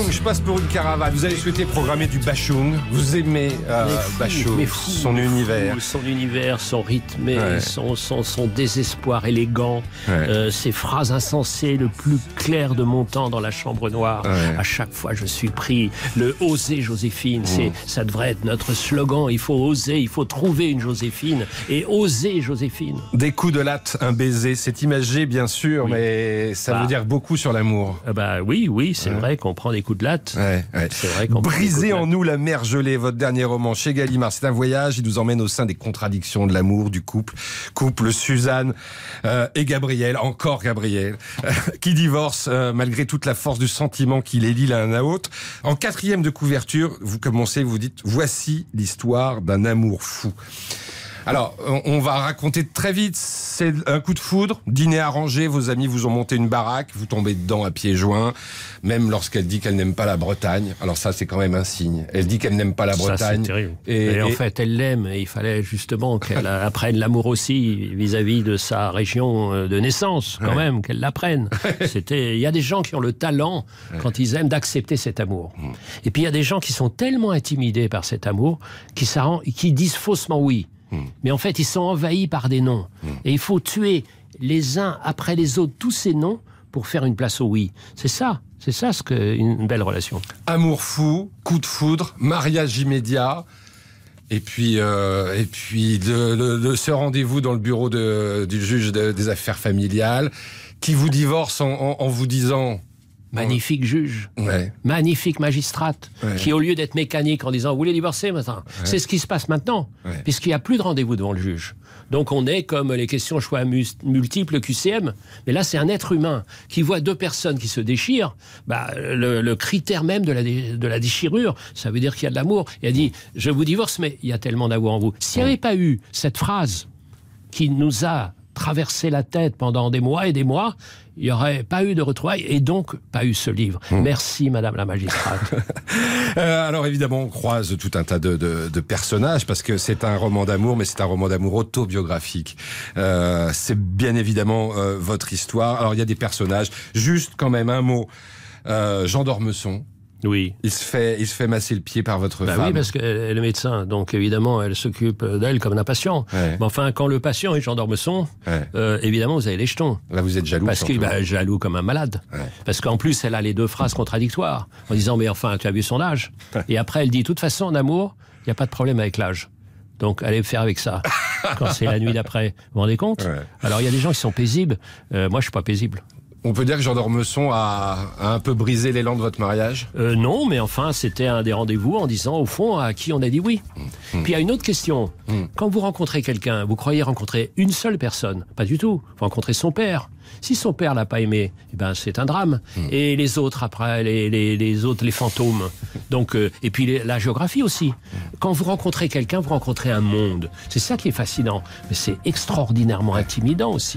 Bachung, je passe pour une caravane. Vous avez souhaité programmer du Bachung. Vous aimez euh, Bachung, mais fou, son univers. Fou, son univers, son rythme, ouais. son, son, son désespoir élégant, ouais. euh, ses phrases insensées, le plus clair de mon temps dans la chambre noire. Ouais. À chaque fois, je suis pris. Le oser Joséphine, mmh. c'est, ça devrait être notre slogan. Il faut oser, il faut trouver une Joséphine et oser Joséphine. Des coups de latte, un baiser, c'est imagé bien sûr, oui. mais ça bah. veut dire beaucoup sur l'amour. Ah bah oui, oui, c'est ouais. vrai qu'on prend des coups de latte. Ouais, ouais. C'est vrai qu'on Briser en nous la mer gelée, votre dernier roman chez Gallimard, c'est un voyage, il nous emmène au sein des contradictions de l'amour, du couple. Couple Suzanne euh, et Gabriel, encore Gabriel, euh, qui divorcent euh, malgré toute la force du sentiment qui les lie l'un à l'autre. En quatrième de couverture, vous commencez, vous dites, voici l'histoire d'un amour fou. Alors, on va raconter très vite, c'est un coup de foudre, dîner arrangé, vos amis vous ont monté une baraque, vous tombez dedans à pieds joints, même lorsqu'elle dit qu'elle n'aime pas la Bretagne. Alors ça, c'est quand même un signe. Elle dit qu'elle n'aime pas la Bretagne. Ça, c'est terrible. Et, et en et... fait, elle l'aime, et il fallait justement qu'elle apprenne l'amour aussi vis-à-vis de sa région de naissance, quand ouais. même, qu'elle l'apprenne. C'était, il y a des gens qui ont le talent, ouais. quand ils aiment, d'accepter cet amour. Mmh. Et puis il y a des gens qui sont tellement intimidés par cet amour, qui, qui disent faussement oui. Mais en fait, ils sont envahis par des noms. Mmh. Et il faut tuer les uns après les autres tous ces noms pour faire une place au oui. C'est ça, c'est ça ce que une belle relation. Amour fou, coup de foudre, mariage immédiat. Et puis, euh, et puis de, de, de ce rendez-vous dans le bureau de, du juge de, des affaires familiales qui vous divorce en, en, en vous disant... Magnifique juge, ouais. magnifique magistrate, ouais. qui au lieu d'être mécanique en disant « vous voulez divorcer maintenant ouais. ?» C'est ce qui se passe maintenant, ouais. puisqu'il n'y a plus de rendez-vous devant le juge. Donc on est comme les questions choix multiples Q C M, mais là c'est un être humain qui voit deux personnes qui se déchirent, bah, le, le critère même de la, dé, de la déchirure, ça veut dire qu'il y a de l'amour. Il a dit « je vous divorce, mais il y a tellement d'amour en vous ». S'il n'y avait pas eu cette phrase qui nous a traversé la tête pendant des mois et des mois, il n'y aurait pas eu de retrouvailles et donc pas eu ce livre. Mmh. Merci, Madame la magistrate. euh, alors évidemment, on croise tout un tas de, de, de personnages parce que c'est un roman d'amour, mais c'est un roman d'amour autobiographique. Euh, c'est bien évidemment euh, votre histoire. Alors il y a des personnages. Juste quand même un mot. Euh, Jean d'Ormesson. Oui. Il se fait, il se fait masser le pied par votre bah femme. Oui, parce qu'elle est médecin, donc évidemment, elle s'occupe d'elle comme d'un patient. Ouais. Mais enfin, quand le patient est Jean d'Ormesson, ouais. euh, évidemment, vous avez les jetons. Là, vous êtes jaloux. Parce qu'il bah, jaloux comme un malade. Ouais. Parce qu'en plus, elle a les deux phrases contradictoires, en disant, mais enfin, tu as vu son âge. Ouais. Et après, elle dit, de toute façon, en amour, il n'y a pas de problème avec l'âge. Donc, allez faire avec ça. Quand c'est la nuit d'après. Vous vous rendez compte? Ouais. Alors, il y a des gens qui sont paisibles. Euh, moi, je suis pas paisible. On peut dire que Jean d'Ormesson a, a un peu brisé l'élan de votre mariage ? euh, Non, mais enfin, c'était un des rendez-vous en disant, au fond, à qui on a dit oui. Mmh. Puis il y a une autre question. Mmh. Quand vous rencontrez quelqu'un, vous croyez rencontrer une seule personne ? Pas du tout. Vous rencontrez son père. Si son père l'a pas aimé, eh ben c'est un drame. Mmh. Et les autres après, les, les, les autres, les fantômes. Donc, euh, et puis les, la géographie aussi. Mmh. Quand vous rencontrez quelqu'un, vous rencontrez un monde. C'est ça qui est fascinant. Mais c'est extraordinairement intimidant aussi.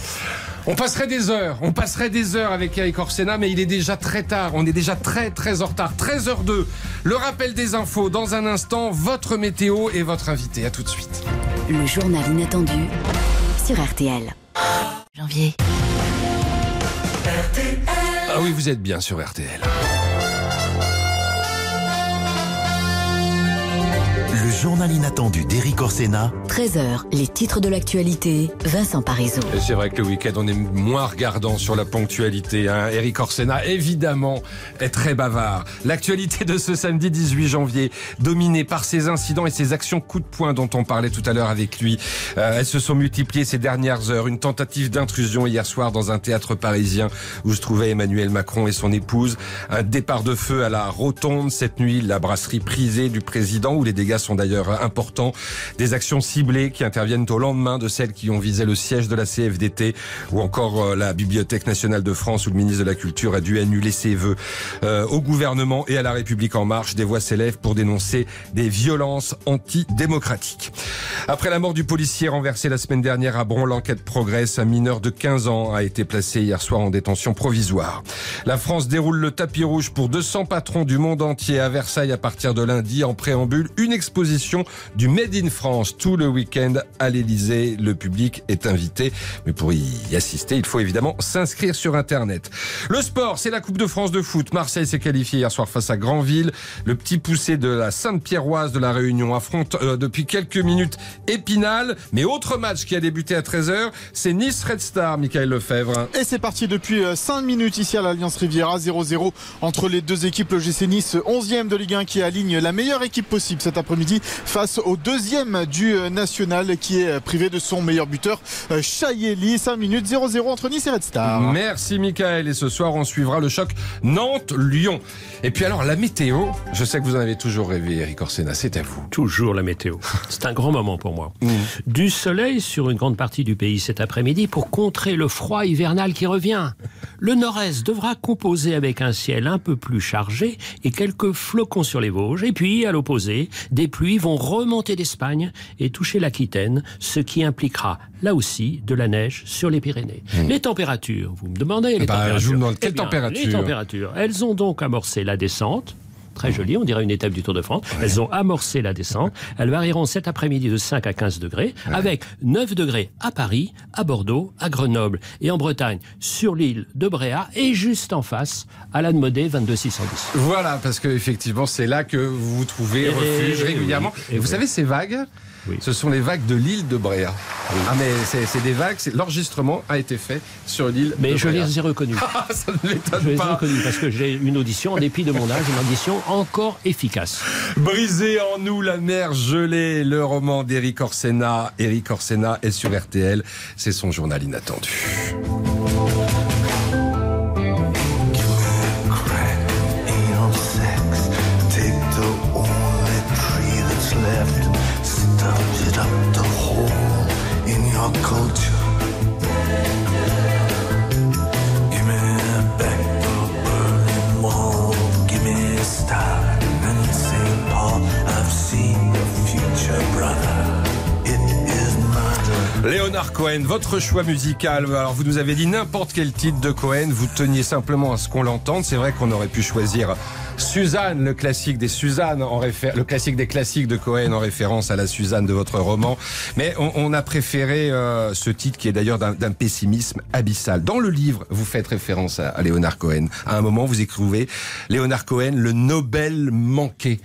On passerait des heures, on passerait des heures avec Éric Orsena, mais il est déjà très tard, on est déjà très très en retard, treize heures zéro deux. Le rappel des infos dans un instant, votre météo et votre invité, à tout de suite. Le journal inattendu sur R T L. Janvier. R T L. Ah oui, vous êtes bien sur R T L. Le journal inattendu d'Éric Orsena. treize heures, les titres de l'actualité, Vincent Parisot. Et c'est vrai que le week-end, on est moins regardant sur la ponctualité. Hein. Éric Orsena, évidemment, est très bavard. L'actualité de ce samedi dix-huit janvier, dominée par ces incidents et ces actions coup de poing dont on parlait tout à l'heure avec lui. Euh, elles se sont multipliées ces dernières heures. Une tentative d'intrusion hier soir dans un théâtre parisien où se trouvaient Emmanuel Macron et son épouse. Un départ de feu à la Rotonde cette nuit, la brasserie prisée du président où les dégâts sont d'ailleurs importants. Des actions ciblées qui interviennent au lendemain de celles qui ont visé le siège de la C F D T ou encore euh, la Bibliothèque nationale de France où le ministre de la Culture a dû annuler ses vœux. Euh, au gouvernement et à la République en marche, des voix s'élèvent pour dénoncer des violences antidémocratiques. Après la mort du policier renversé la semaine dernière à Bron, l'enquête progresse. Un mineur de quinze ans a été placé hier soir en détention provisoire. La France déroule le tapis rouge pour deux cents patrons du monde entier à Versailles à partir de lundi. En préambule, une exposition l'exposition du Made in France tout le week-end à l'Élysée. Le public est invité, mais pour y assister, il faut évidemment s'inscrire sur Internet. Le sport, c'est la Coupe de France de foot. Marseille s'est qualifié hier soir face à Granville. Le petit poussé de la Sainte-Pierroise de la Réunion affronte euh, depuis quelques minutes Épinal. Mais autre match qui a débuté à treize heures, c'est Nice Red Star, Michael Lefebvre. Et c'est parti depuis cinq minutes ici à l'Alliance Riviera, zéro zéro entre les deux équipes. Le G C Nice, onzième de Ligue un, qui aligne la meilleure équipe possible cet après-midi face au deuxième du national qui est privé de son meilleur buteur, Chayeli. cinq minutes, zéro zéro entre Nice et Red Star. Merci Michael. Et ce soir, on suivra le choc Nantes-Lyon. Et puis alors, la météo, je sais que vous en avez toujours rêvé, Eric Orsena, c'est à vous. Toujours la météo. C'est un grand moment pour moi. Mmh. Du soleil sur une grande partie du pays cet après-midi pour contrer le froid hivernal qui revient. Le nord-est devra composer avec un ciel un peu plus chargé et quelques flocons sur les Vosges. Et puis, à l'opposé, des pluies vont remonter d'Espagne et toucher l'Aquitaine, ce qui impliquera, là aussi, de la neige sur les Pyrénées. Mmh. Les températures, vous me demandez les bah, températures. Je vous demande quelles eh bien, températures Les températures, elles ont donc amorcé la descente. Très jolie, on dirait une étape du Tour de France. Ouais. Elles ont amorcé la descente. Elles varieront cet après-midi de cinq à quinze degrés, ouais. avec neuf degrés à Paris, à Bordeaux, à Grenoble et en Bretagne, sur l'île de Bréa et juste en face, à Lannemodé, vingt-deux six cent dix. Voilà, parce qu'effectivement, c'est là que vous trouvez et refuge régulièrement. Et, et vous oui. savez, ces vagues, oui. ce sont les vagues de l'île de Bréa. Oui. Ah, mais c'est, c'est des vagues, c'est, l'enregistrement a été fait sur l'île mais de je Bréa. les ai reconnus. Ça ne m'étonne je les ai pas. reconnus parce que j'ai une audition, en dépit de mon âge, une audition encore efficace. Brisé en nous, la mer gelée, le roman d'Eric Orsena. Eric Orsena est sur R T L, c'est son journal inattendu. Leonard Cohen, votre choix musical. Alors vous nous avez dit n'importe quel titre de Cohen, vous teniez simplement à ce qu'on l'entende. C'est vrai qu'on aurait pu choisir Suzanne, le classique des Suzanne, en réfé- le classique des classiques de Cohen en référence à la Suzanne de votre roman. Mais on, on a préféré euh, ce titre qui est d'ailleurs d'un, d'un pessimisme abyssal. Dans le livre, vous faites référence à, à Leonard Cohen. À un moment, vous écrivez Leonard Cohen, le Nobel manqué.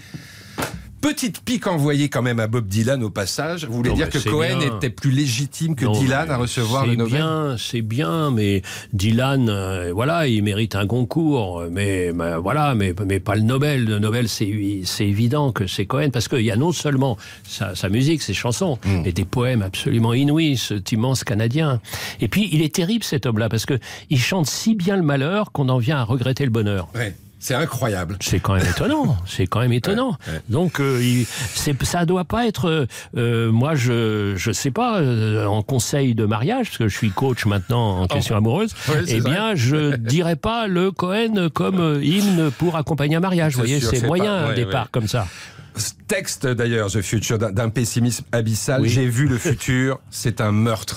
Petite pique envoyée quand même à Bob Dylan au passage. Vous voulez non, dire que Cohen bien. était plus légitime que non, Dylan à recevoir le Nobel ? Bien, c'est bien, mais Dylan, euh, voilà, il mérite un Goncourt, mais, mais voilà, mais, mais pas le Nobel. Le Nobel, c'est, c'est évident que c'est Cohen, parce qu'il y a non seulement sa, sa musique, ses chansons, mm. mais des poèmes absolument inouïs, cet immense Canadien. Et puis, il est terrible cet homme-là, parce que il chante si bien le malheur qu'on en vient à regretter le bonheur. Ouais. C'est incroyable. C'est quand même étonnant. C'est quand même étonnant. Ouais, ouais. Donc, euh, il, c'est, ça doit pas être. Euh, moi, je je sais pas euh, en conseil de mariage, parce que je suis coach maintenant en question oh. amoureuse. Ouais, eh bien, vrai. je dirais pas le Cohen comme euh, hymne pour accompagner un mariage. Vous voyez, sûr, c'est, c'est moyen pas... ouais, un départ ouais. comme ça. Texte d'ailleurs, The Future, d'un, d'un pessimisme abyssal. Oui. J'ai vu le futur, c'est un meurtre.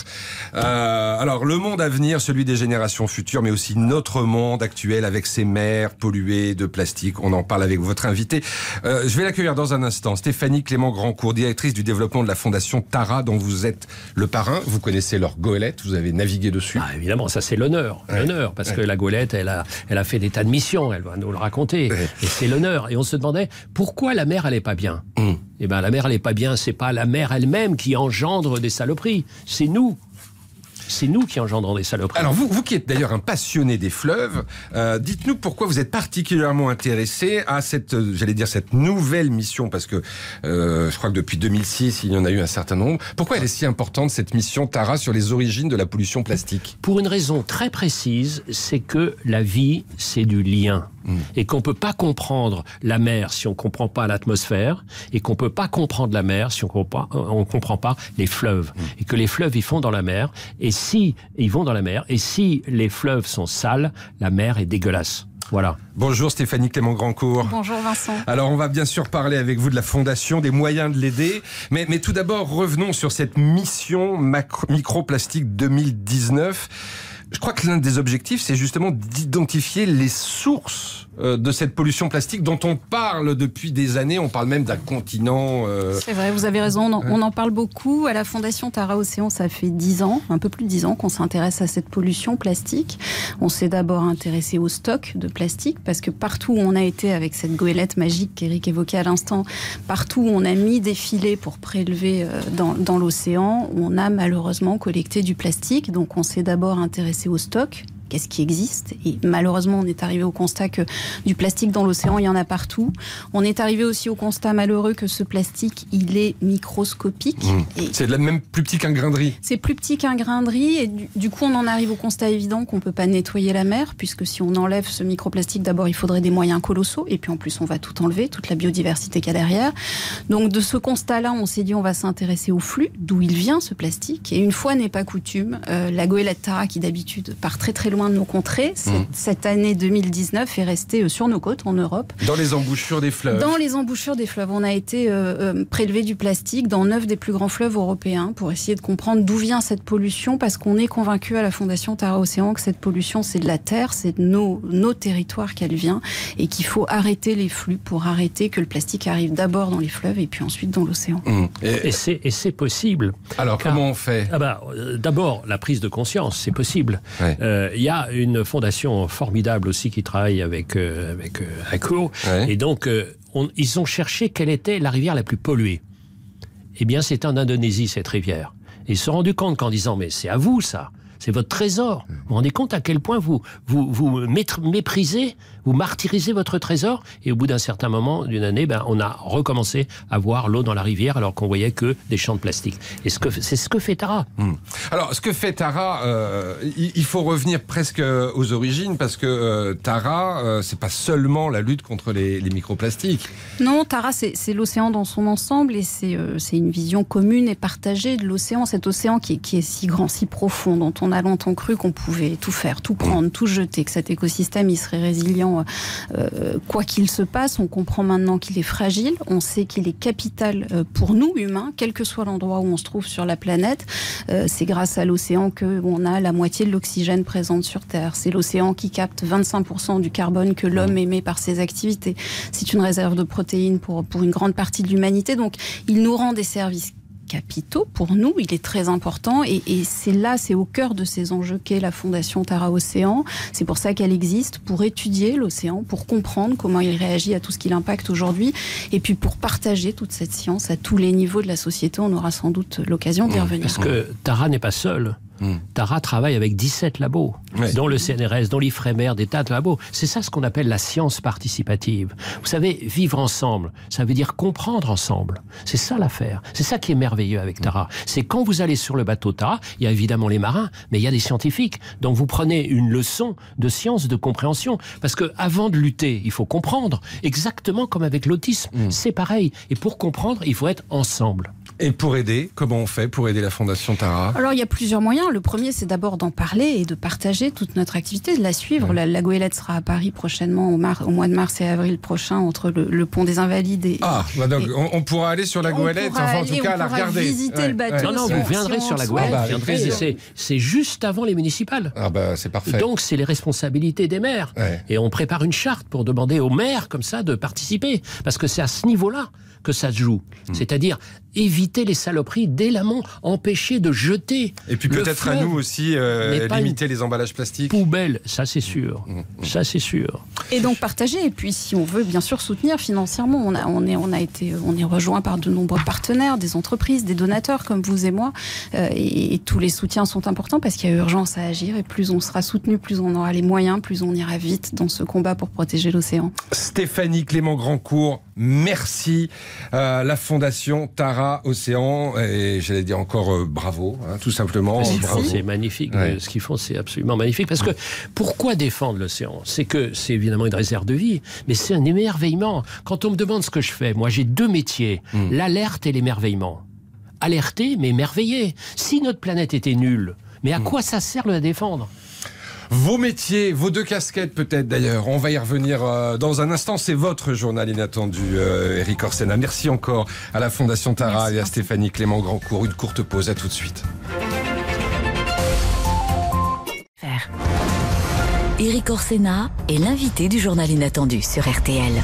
Euh, alors, le monde à venir, celui des générations futures, mais aussi notre monde actuel avec ses mers polluées de plastique. On en parle avec votre invité. Euh, je vais l'accueillir dans un instant. Stéphanie Clément Grandcourt, directrice du développement de la fondation Tara, dont vous êtes le parrain. Vous connaissez leur goélette, vous avez navigué dessus. Ah, évidemment, ça c'est l'honneur. Ouais. L'honneur, parce ouais. que la goélette, elle a, elle a fait des tas de missions, elle va nous le raconter. Ouais. Et c'est l'honneur. Et on se demandait pourquoi la mer allait pas bien. Mmh. Eh ben, la mer, elle est pas bien. C'est pas la mer elle-même qui engendre des saloperies. C'est nous. C'est nous qui engendrons des saloperies. Alors, vous, vous qui êtes d'ailleurs un passionné des fleuves, euh, dites-nous pourquoi vous êtes particulièrement intéressé à cette, euh, j'allais dire, cette nouvelle mission, parce que euh, je crois que depuis deux mille six, il y en a eu un certain nombre. Pourquoi elle est si importante, cette mission Tara, sur les origines de la pollution plastique ? Pour une raison très précise, c'est que la vie, c'est du lien. Mmh. Et qu'on peut pas comprendre la mer si on comprend pas l'atmosphère, et qu'on peut pas comprendre la mer si on comprend, on comprend pas les fleuves. Mmh. Et que les fleuves, ils font dans la mer, et si ils vont dans la mer, et si les fleuves sont sales, la mer est dégueulasse. Voilà. Bonjour Stéphanie Clément Grandcourt. Bonjour Vincent. Alors on va bien sûr parler avec vous de la fondation, des moyens de l'aider, mais, mais tout d'abord revenons sur cette mission macro, microplastique deux mille dix-neuf. Je crois que l'un des objectifs, c'est justement d'identifier les sources de cette pollution plastique dont on parle depuis des années. On parle même d'un continent. Euh... C'est vrai, vous avez raison. On en, on en parle beaucoup. À la Fondation Tara Océan, ça fait dix ans, un peu plus de dix ans qu'on s'intéresse à cette pollution plastique. On s'est d'abord intéressé au stock de plastique parce que partout où on a été avec cette goélette magique qu'Éric évoquait à l'instant, partout où on a mis des filets pour prélever dans, dans l'océan, on a malheureusement collecté du plastique. Donc on s'est d'abord intéressé au stock. Qu'est-ce qui existe? Et malheureusement, on est arrivé au constat que du plastique dans l'océan, il y en a partout. On est arrivé aussi au constat malheureux que ce plastique, il est microscopique. Mmh. Et c'est même plus petit qu'un grain de riz. C'est plus petit qu'un grain de riz. Et du, du coup, on en arrive au constat évident qu'on ne peut pas nettoyer la mer, puisque si on enlève ce microplastique, d'abord, il faudrait des moyens colossaux. Et puis en plus, on va tout enlever, toute la biodiversité qu'il y a derrière. Donc de ce constat-là, on s'est dit, on va s'intéresser au flux, d'où il vient ce plastique. Et une fois n'est pas coutume, euh, la goélette Tara, qui d'habitude part très très loin de nos contrées, mmh. cette année deux mille dix-neuf est restée sur nos côtes en Europe. Dans les embouchures des fleuves. Dans les embouchures des fleuves. On a été euh, prélevé du plastique dans neuf des plus grands fleuves européens pour essayer de comprendre d'où vient cette pollution, parce qu'on est convaincu à la Fondation Tara Océan que cette pollution, c'est de la terre, c'est de nos, nos territoires qu'elle vient, et qu'il faut arrêter les flux pour arrêter que le plastique arrive d'abord dans les fleuves et puis ensuite dans l'océan. Mmh. Et, et, c'est, et c'est possible. Alors, car, comment on fait? ah bah, euh, D'abord, la prise de conscience, c'est possible. Il ouais. euh, y a une fondation formidable aussi qui travaille avec, euh, avec euh, A C O. Ouais. Et donc, euh, on, ils ont cherché quelle était la rivière la plus polluée. Eh bien, c'est en Indonésie, cette rivière. Et ils se sont rendus compte qu'en disant, mais c'est à vous, ça. C'est votre trésor. Vous vous rendez compte à quel point vous, vous, vous méprisez, vous martyrisez votre trésor. Et au bout d'un certain moment, d'une année, ben, on a recommencé à voir l'eau dans la rivière alors qu'on voyait que des champs de plastique. Et ce que, c'est ce que fait Tara. Mmh. Alors, ce que fait Tara, euh, il, il faut revenir presque aux origines parce que euh, Tara, euh, c'est pas seulement la lutte contre les, les microplastiques. Non, Tara, c'est, c'est l'océan dans son ensemble et c'est, euh, c'est une vision commune et partagée de l'océan. Cet océan qui est, qui est si grand, si profond, dont on On a longtemps cru qu'on pouvait tout faire, tout prendre, tout jeter, que cet écosystème il serait résilient euh, quoi qu'il se passe. On comprend maintenant qu'il est fragile, on sait qu'il est capital euh, pour nous humains, quel que soit l'endroit où on se trouve sur la planète. Euh, c'est grâce à l'océan qu'on a la moitié de l'oxygène présente sur Terre. C'est l'océan qui capte vingt-cinq pour cent du carbone que l'homme émet par ses activités. C'est une réserve de protéines pour, pour une grande partie de l'humanité. Donc il nous rend des services capitaux pour nous, il est très important et, et c'est là, c'est au cœur de ces enjeux qu'est la Fondation Tara Océan. C'est pour ça qu'elle existe, pour étudier l'océan, pour comprendre comment il réagit à tout ce qui l'impacte aujourd'hui et puis pour partager toute cette science à tous les niveaux de la société. On aura sans doute l'occasion d'y revenir. Parce que Tara n'est pas seule. Mmh. Tara travaille avec dix-sept labos, ouais. dont le C N R S, dont l'Ifremer, des tas de labos. C'est ça ce qu'on appelle la science participative. Vous savez, vivre ensemble, ça veut dire comprendre ensemble. C'est ça l'affaire. C'est ça qui est merveilleux avec Tara. C'est quand vous allez sur le bateau Tara, il y a évidemment les marins, mais il y a des scientifiques. Donc vous prenez une leçon de science, de compréhension. Parce que avant de lutter, il faut comprendre. Exactement comme avec l'autisme. Mmh. C'est pareil. Et pour comprendre, il faut être ensemble. Et pour aider, comment on fait pour aider la Fondation Tara? Alors il y a plusieurs moyens. Le premier, c'est d'abord d'en parler et de partager toute notre activité, de la suivre. Ouais. La, la goélette sera à Paris prochainement, au, mar- au mois de mars et avril prochain, entre le, le pont des Invalides et... Ah, bah donc, et on, on pourra aller sur la goélette, enfin en aller, tout cas la regarder. Visiter ouais. le bateau. Ouais. Non, non, vous viendrez sur la goélette. Ah bah, c'est, c'est juste avant les municipales. Ah bah c'est parfait. Donc c'est les responsabilités des maires. Ouais. Et on prépare une charte pour demander aux maires, comme ça, de participer. Parce que c'est à ce niveau-là que ça se joue. Mmh. C'est-à-dire éviter les saloperies dès l'amont, empêcher de jeter. Et puis peut-être à nous aussi euh, limiter les emballages plastiques. Poubelle, ça c'est sûr. Mmh. Mmh. Ça c'est sûr. Et donc partager. Et puis si on veut bien sûr soutenir financièrement, on a, on est, on a été, on est rejoint par de nombreux partenaires, des entreprises, des donateurs comme vous et moi. Euh, et, et tous les soutiens sont importants parce qu'il y a urgence à agir. Et plus on sera soutenu, plus on aura les moyens, plus on ira vite dans ce combat pour protéger l'océan. Stéphanie Clément-Grandcourt, merci. Euh, la Fondation Tara Océan, et j'allais dire encore euh, bravo, hein, tout simplement. C'est, bravo. c'est magnifique, ouais. Ce qu'ils font, c'est absolument magnifique. Parce que pourquoi défendre l'océan? C'est que c'est évidemment une réserve de vie, mais c'est un émerveillement. Quand on me demande ce que je fais, moi j'ai deux métiers, mm. l'alerte et l'émerveillement. Alerter, mais émerveiller. Si notre planète était nulle, mais à mm. quoi ça sert de la défendre? Vos métiers, vos deux casquettes peut-être d'ailleurs, on va y revenir euh, dans un instant. C'est votre journal inattendu, euh, Éric Orsena. Merci encore à la Fondation Tara. Merci. Et à Stéphanie Clément-Grandcourt. Une courte pause, à tout de suite. Éric Orsena est l'invité du journal inattendu sur R T L.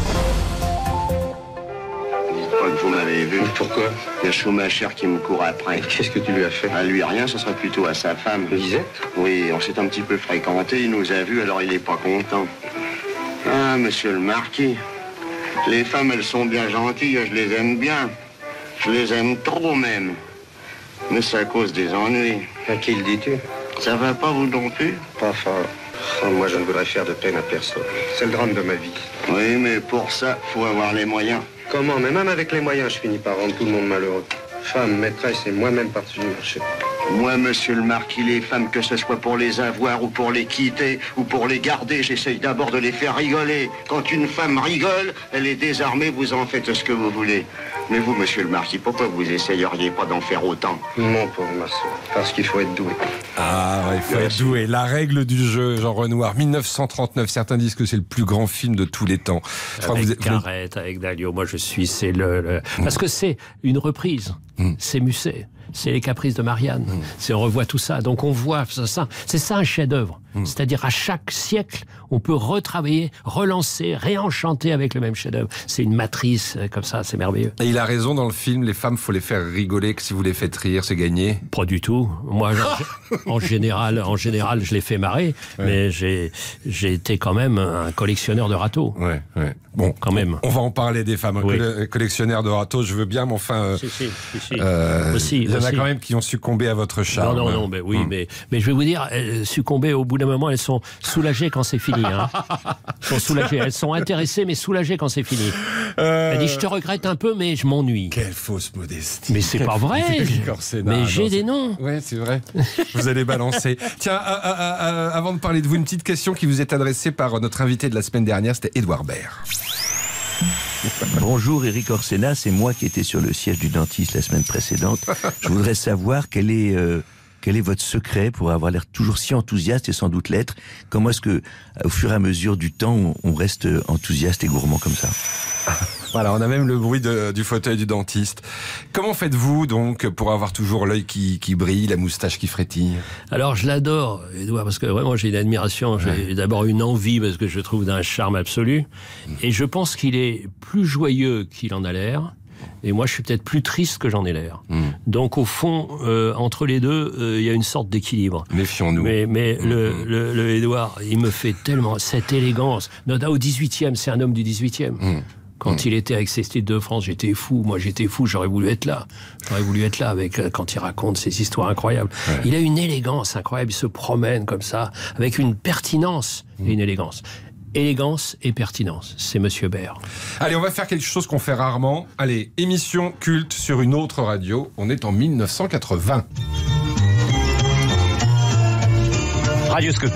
Vous m'avez vu. Pourquoi? Il y a Schumacher qui me court après. Qu'est-ce que tu lui as fait? À lui rien, ce sera plutôt à sa femme. Lisette? Oui, on s'est un petit peu fréquenté, il nous a vus, alors il est pas content. Ah, monsieur le marquis, les femmes, elles sont bien gentilles, je les aime bien. Je les aime trop même. Mais c'est à cause des ennuis. À qui le dis-tu? Ça va pas, vous non plus? Pas fort. Oh, moi, je ne voudrais faire de peine à personne. C'est le drame de ma vie. Oui, mais pour ça, faut avoir les moyens. Comment? Mais même avec les moyens, je finis par rendre tout le monde malheureux. Femme, maîtresse et moi-même par-dessus le marché. Moi, monsieur le marquis, les femmes, que ce soit pour les avoir ou pour les quitter ou pour les garder, j'essaye d'abord de les faire rigoler. Quand une femme rigole, elle est désarmée, vous en faites ce que vous voulez. Mais vous, monsieur le marquis, pourquoi vous essayeriez pas d'en faire autant? Non, pauvre Marceau, parce qu'il faut être doué. Ah, il faut être doué. La règle du jeu, Jean Renoir, mille neuf cent trente-neuf. Certains disent que c'est le plus grand film de tous les temps. Je avec vous... Carrette, avec Dalio, moi je suis, c'est le, le... parce que c'est une reprise. Mmh. C'est Musset. C'est les caprices de Marianne. Mmh. C'est, on revoit tout ça. Donc on voit ça. C'est ça un chef-d'œuvre. Mmh. C'est-à-dire à chaque siècle, on peut retravailler, relancer, réenchanter avec le même chef-d'œuvre. C'est une matrice comme ça. C'est merveilleux. Et il a raison dans le film. Les femmes, faut les faire rigoler. Que si vous les faites rire, c'est gagné. Pas du tout. Moi, en, en général, en général, je les fais marrer. Ouais. Mais j'ai, j'ai été quand même un collectionneur de râteaux. Ouais, ouais. Bon, quand même. On va en parler des femmes. Oui. Collectionneurs de râteaux, je veux bien, mais enfin. Euh, si, si, si, si. Euh, aussi, il y en aussi. a quand même qui ont succombé à votre charme. Non, non, non, mais oui, hum. mais, mais je vais vous dire, elles, succomber au bout d'un moment, elles sont soulagées quand c'est fini. Hein. Elles sont soulagées. Elles sont intéressées, mais soulagées quand c'est fini. Euh... Elle dit, je te regrette un peu, mais je m'ennuie. Quelle fausse modestie. Mais c'est Quelle pas vrai. Mais j'ai non, des noms. Ouais, c'est vrai. Vous allez balancer. Tiens, euh, euh, euh, avant de parler de vous, une petite question qui vous est adressée par notre invité de la semaine dernière, c'était Édouard Baird. Bonjour Éric Orsena, c'est moi qui étais sur le siège du dentiste la semaine précédente. Je voudrais savoir quel est, euh, quel est votre secret pour avoir l'air toujours si enthousiaste et sans doute l'être. Comment est-ce que, au fur et à mesure du temps, on reste enthousiaste et gourmand comme ça? Voilà, on a même le bruit de, du fauteuil du dentiste. Comment faites-vous donc pour avoir toujours l'œil qui, qui brille, la moustache qui frétille? Alors je l'adore, Edouard, parce que vraiment j'ai une admiration, j'ai ouais. d'abord une envie parce que je le trouve d'un charme absolu, et je pense qu'il est plus joyeux qu'il en a l'air. Et moi, je suis peut-être plus triste que j'en ai l'air. Mmh. Donc, au fond, euh, entre les deux, il euh, y a une sorte d'équilibre. Méfions-nous. Mais, mais mmh. le, le, le Édouard, il me fait tellement cette élégance. Au dix-huitième, c'est un homme du dix-huitième. Mmh. Quand mmh. il était avec ses titres de France, j'étais fou. Moi, j'étais fou. J'aurais voulu être là. J'aurais voulu être là avec quand il raconte ces histoires incroyables. Ouais. Il a une élégance incroyable. Il se promène comme ça, avec une pertinence mmh. et une élégance. Élégance et pertinence, c'est Monsieur Baird. Allez, on va faire quelque chose qu'on fait rarement. Allez, émission culte sur une autre radio. On est en mille neuf cent quatre-vingts. Radioscopie.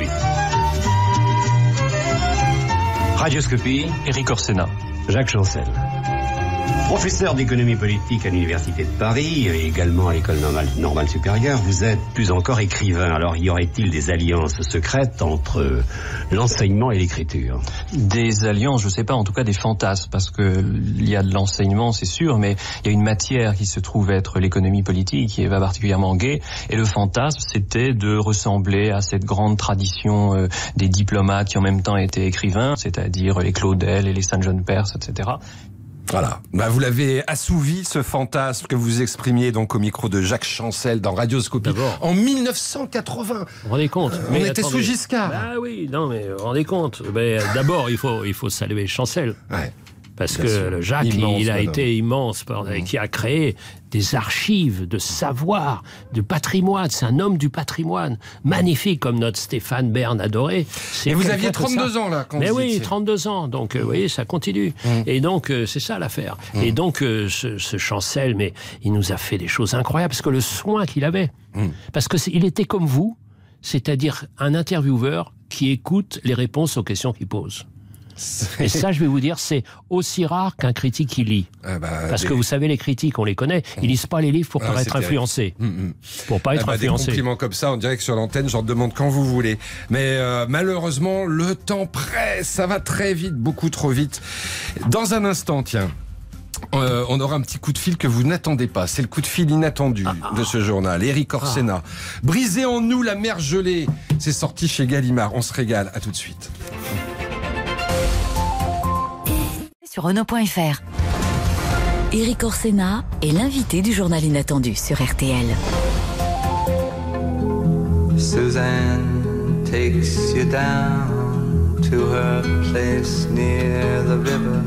Radioscopie, Éric Orsena, Jacques Chancel. Professeur d'économie politique à l'Université de Paris et également à l'École normale, normale supérieure, vous êtes plus encore écrivain. Alors, y aurait-il des alliances secrètes entre l'enseignement et l'écriture? Des alliances, je sais pas, en tout cas des fantasmes, parce que il y a de l'enseignement, c'est sûr, mais il y a une matière qui se trouve être l'économie politique, qui est particulièrement gaie, et le fantasme, c'était de ressembler à cette grande tradition euh, des diplomates qui en même temps étaient écrivains, c'est-à-dire les Claudel et les Saint-John Perse, et cetera. Voilà. Bah, vous l'avez assouvi, ce fantasme que vous exprimiez donc au micro de Jacques Chancel dans Radioscopie. D'abord. En mille neuf cent quatre-vingts. Vous vous rendez compte? On mais était attendez. sous Giscard. Ah oui, non, mais vous vous rendez compte? Ben, d'abord, il faut, il faut saluer Chancel. Ouais. Parce Bien que sûr. Jacques, immense, il a madame. été immense, mmh. qui a créé des archives de savoir, de patrimoine. C'est un homme du patrimoine. Magnifique, comme notre Stéphane Bern adoré. Et vous aviez trente-deux ans, là, quand Mais vous oui, étiez... trente-deux ans. Donc, euh, vous voyez, ça continue. Mmh. Et donc, euh, c'est ça l'affaire. Mmh. Et donc, euh, ce, ce Chancel, mais il nous a fait des choses incroyables, parce que le soin qu'il avait. Mmh. Parce qu'il était comme vous, c'est-à-dire un intervieweur qui écoute les réponses aux questions qu'il pose. Et ça, je vais vous dire, c'est aussi rare qu'un critique qui lit. Ah bah, Parce des... que vous savez, les critiques, on les connaît, ils lisent pas les livres pour ah, pas être influencés. Mmh. Pour pas être ah bah, influencés. Des compliments comme ça, on dirait que sur l'antenne, j'en demande quand vous voulez. Mais euh, malheureusement, le temps presse, ça va très vite, beaucoup trop vite. Dans un instant, tiens. Euh, on aura un petit coup de fil que vous n'attendez pas. C'est le coup de fil inattendu ah, ah. de ce journal. Éric Orsena. Ah. Brisez en nous la mer gelée. C'est sorti chez Gallimard. On se régale. À tout de suite. Sur Renault point F R. Éric Orsena est l'invité du journal inattendu sur R T L. Suzanne takes you down to her place near the river.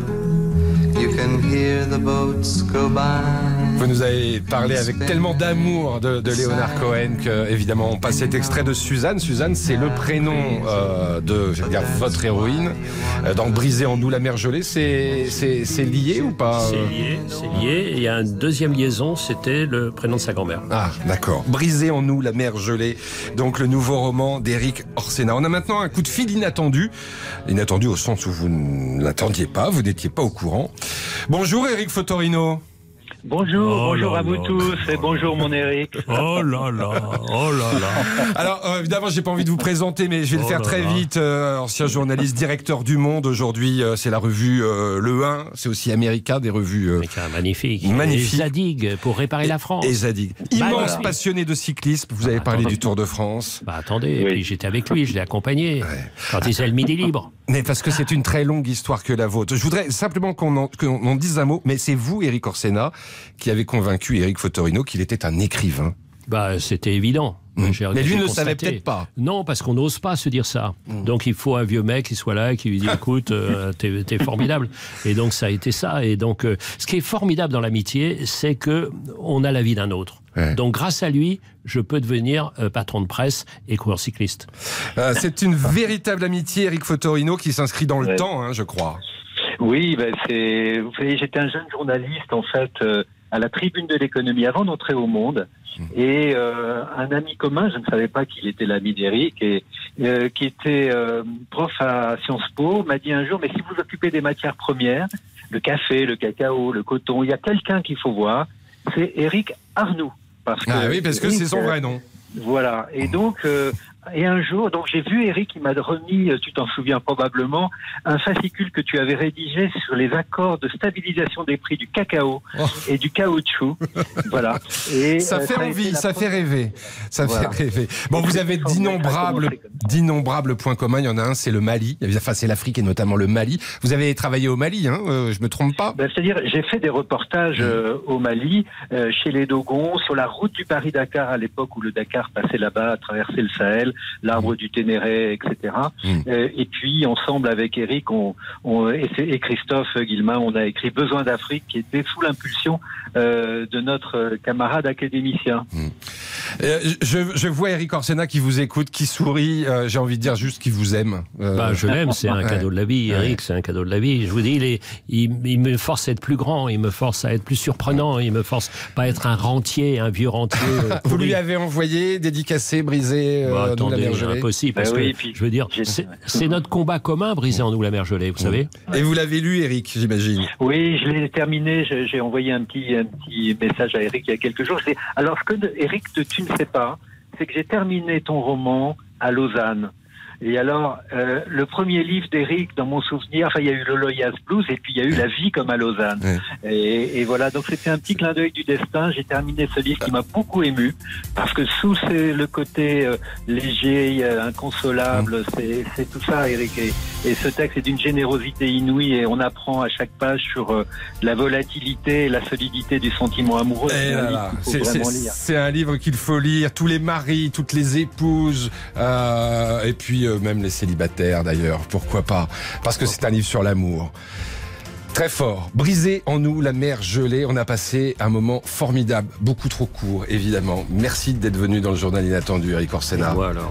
You can hear the boats go by. Vous nous avez parlé avec tellement d'amour de, de Léonard Cohen que, évidemment, on passe cet extrait de Suzanne. Suzanne, c'est le prénom euh, de, je veux dire, votre héroïne. Euh, dans Briser en nous la mer gelée, c'est, c'est, c'est lié ou pas? C'est lié, c'est lié. Il y a une deuxième liaison, c'était le prénom de sa grand-mère. Ah, d'accord. Briser en nous la mer gelée. Donc, le nouveau roman d'Éric Orsena. On a maintenant un coup de fil inattendu. Inattendu au sens où vous ne l'attendiez pas, vous n'étiez pas au courant. Bonjour Éric Fotorino. Bonjour, oh bonjour là à vous là. tous et bonjour mon Éric. Oh là là, oh là là. Alors euh, évidemment, j'ai pas envie de vous présenter, mais je vais oh le faire très là. vite. Euh, ancien journaliste, directeur du Monde. Aujourd'hui, euh, c'est la revue euh, Le un. C'est aussi America, des revues euh, magnifiques. magnifiques. Et Zadig pour réparer la France. Et Zadig. Immense bah, voilà. passionné de cyclisme. Vous avez bah, parlé attendez. du Tour de France. Bah attendez, oui. et puis j'étais avec lui, je l'ai accompagné ouais. quand il s'est le midi libre. Mais parce que c'est une très longue histoire que la vôtre. Je voudrais simplement qu'on en, qu'on en dise un mot, mais c'est vous, Éric Orsena, qui avez convaincu Éric Fotorino qu'il était un écrivain. Bah, c'était évident. Mmh. Mais lui ne le savait peut-être pas. Non, parce qu'on n'ose pas se dire ça. Mmh. Donc il faut un vieux mec qui soit là, qui lui dit écoute, euh, t'es, t'es formidable. Et donc ça a été ça. Et donc euh, ce qui est formidable dans l'amitié, c'est que on a la vie d'un autre. Ouais. Donc grâce à lui, je peux devenir euh, patron de presse et coureur cycliste. Euh, c'est une véritable amitié, Éric Fotorino, qui s'inscrit dans le ouais. temps, hein, je crois. Oui, ben c'est. Vous savez, j'étais un jeune journaliste en fait. Euh, à la Tribune de l'économie avant d'entrer au Monde, et euh, un ami commun, je ne savais pas qu'il était l'ami d'Éric, et euh, qui était euh, prof à Sciences Po, m'a dit un jour, mais si vous occupez des matières premières, le café, le cacao, le coton, il y a quelqu'un qu'il faut voir, c'est Éric Arnoux. Parce que ah oui, parce Éric, que c'est son vrai nom. Euh, voilà, et donc... Euh, Et un jour, donc j'ai vu Éric, il m'a remis, tu t'en souviens probablement, un fascicule que tu avais rédigé sur les accords de stabilisation des prix du cacao oh. et du caoutchouc. Voilà. Et ça euh, fait ça envie, ça fait rêver. Ça voilà. fait rêver. Bon, vous avez d'innombrables, d'innombrables points communs. Il y en a un, c'est le Mali. Enfin, c'est l'Afrique et notamment le Mali. Vous avez travaillé au Mali, hein, euh, je me trompe pas? Ben, c'est-à-dire, j'ai fait des reportages euh, au Mali, euh, chez les Dogons, sur la route du Paris-Dakar à l'époque où le Dakar passait là-bas, traversait le Sahel, l'arbre du Ténéré, et cetera. Mmh. Euh, et puis, ensemble avec Éric on, on, et, et Christophe Guillemin, on a écrit Besoin d'Afrique, qui était sous l'impulsion euh, de notre camarade académicien. Mmh. Euh, je, je vois Éric Orsena qui vous écoute, qui sourit. Euh, j'ai envie de dire juste qu'il vous aime. Euh... Bah, je l'aime, c'est un ouais. cadeau de la vie. Éric, ouais. c'est un cadeau de la vie. Je vous dis, il, est, il, il me force à être plus grand, il me force à être plus surprenant, il me force pas à être un rentier, un vieux rentier. Euh, vous lui avez envoyé, dédicacé, brisé euh, bah, attendez, c'est impossible, parce bah oui, que, puis, je veux dire, c'est, c'est notre combat commun, Briser en nous la mer gelée, vous mmh. savez. Et vous l'avez lu, Éric, j'imagine? Oui, je l'ai terminé, j'ai, j'ai envoyé un petit, un petit message à Éric il y a quelques jours. C'est, alors, ce que, Éric, tu ne sais pas, c'est que j'ai terminé ton roman à Lausanne. Et alors, euh, le premier livre d'Éric, dans mon souvenir, enfin, il y a eu le Loyas Blues et puis il y a eu La vie comme à Lausanne. Ouais. Et, et voilà, donc c'était un petit clin d'œil du destin. J'ai terminé ce livre qui m'a beaucoup ému parce que sous c'est le côté euh, léger, inconsolable, c'est, c'est tout ça, Éric. Et, et ce texte est d'une générosité inouïe et on apprend à chaque page sur euh, la volatilité et la solidité du sentiment amoureux. C'est, un, livre c'est, c'est, c'est un livre qu'il faut lire. Tous les maris, toutes les épouses, euh, et puis euh, même les célibataires d'ailleurs, pourquoi pas, parce que c'est un livre sur l'amour. Très fort. Briser en nous la mer gelée. On a passé un moment formidable, beaucoup trop court, évidemment. Merci d'être venu dans le journal inattendu, Éric Orsena. Voilà.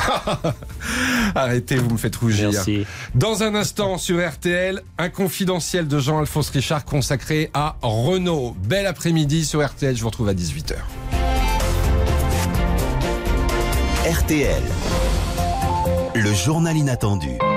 Arrêtez, vous me faites rougir. Merci. Dans un instant sur R T L, un confidentiel de Jean-Alphonse Richard consacré à Renault. Bel après-midi sur R T L. Je vous retrouve à dix-huit heures. R T L. Le journal inattendu.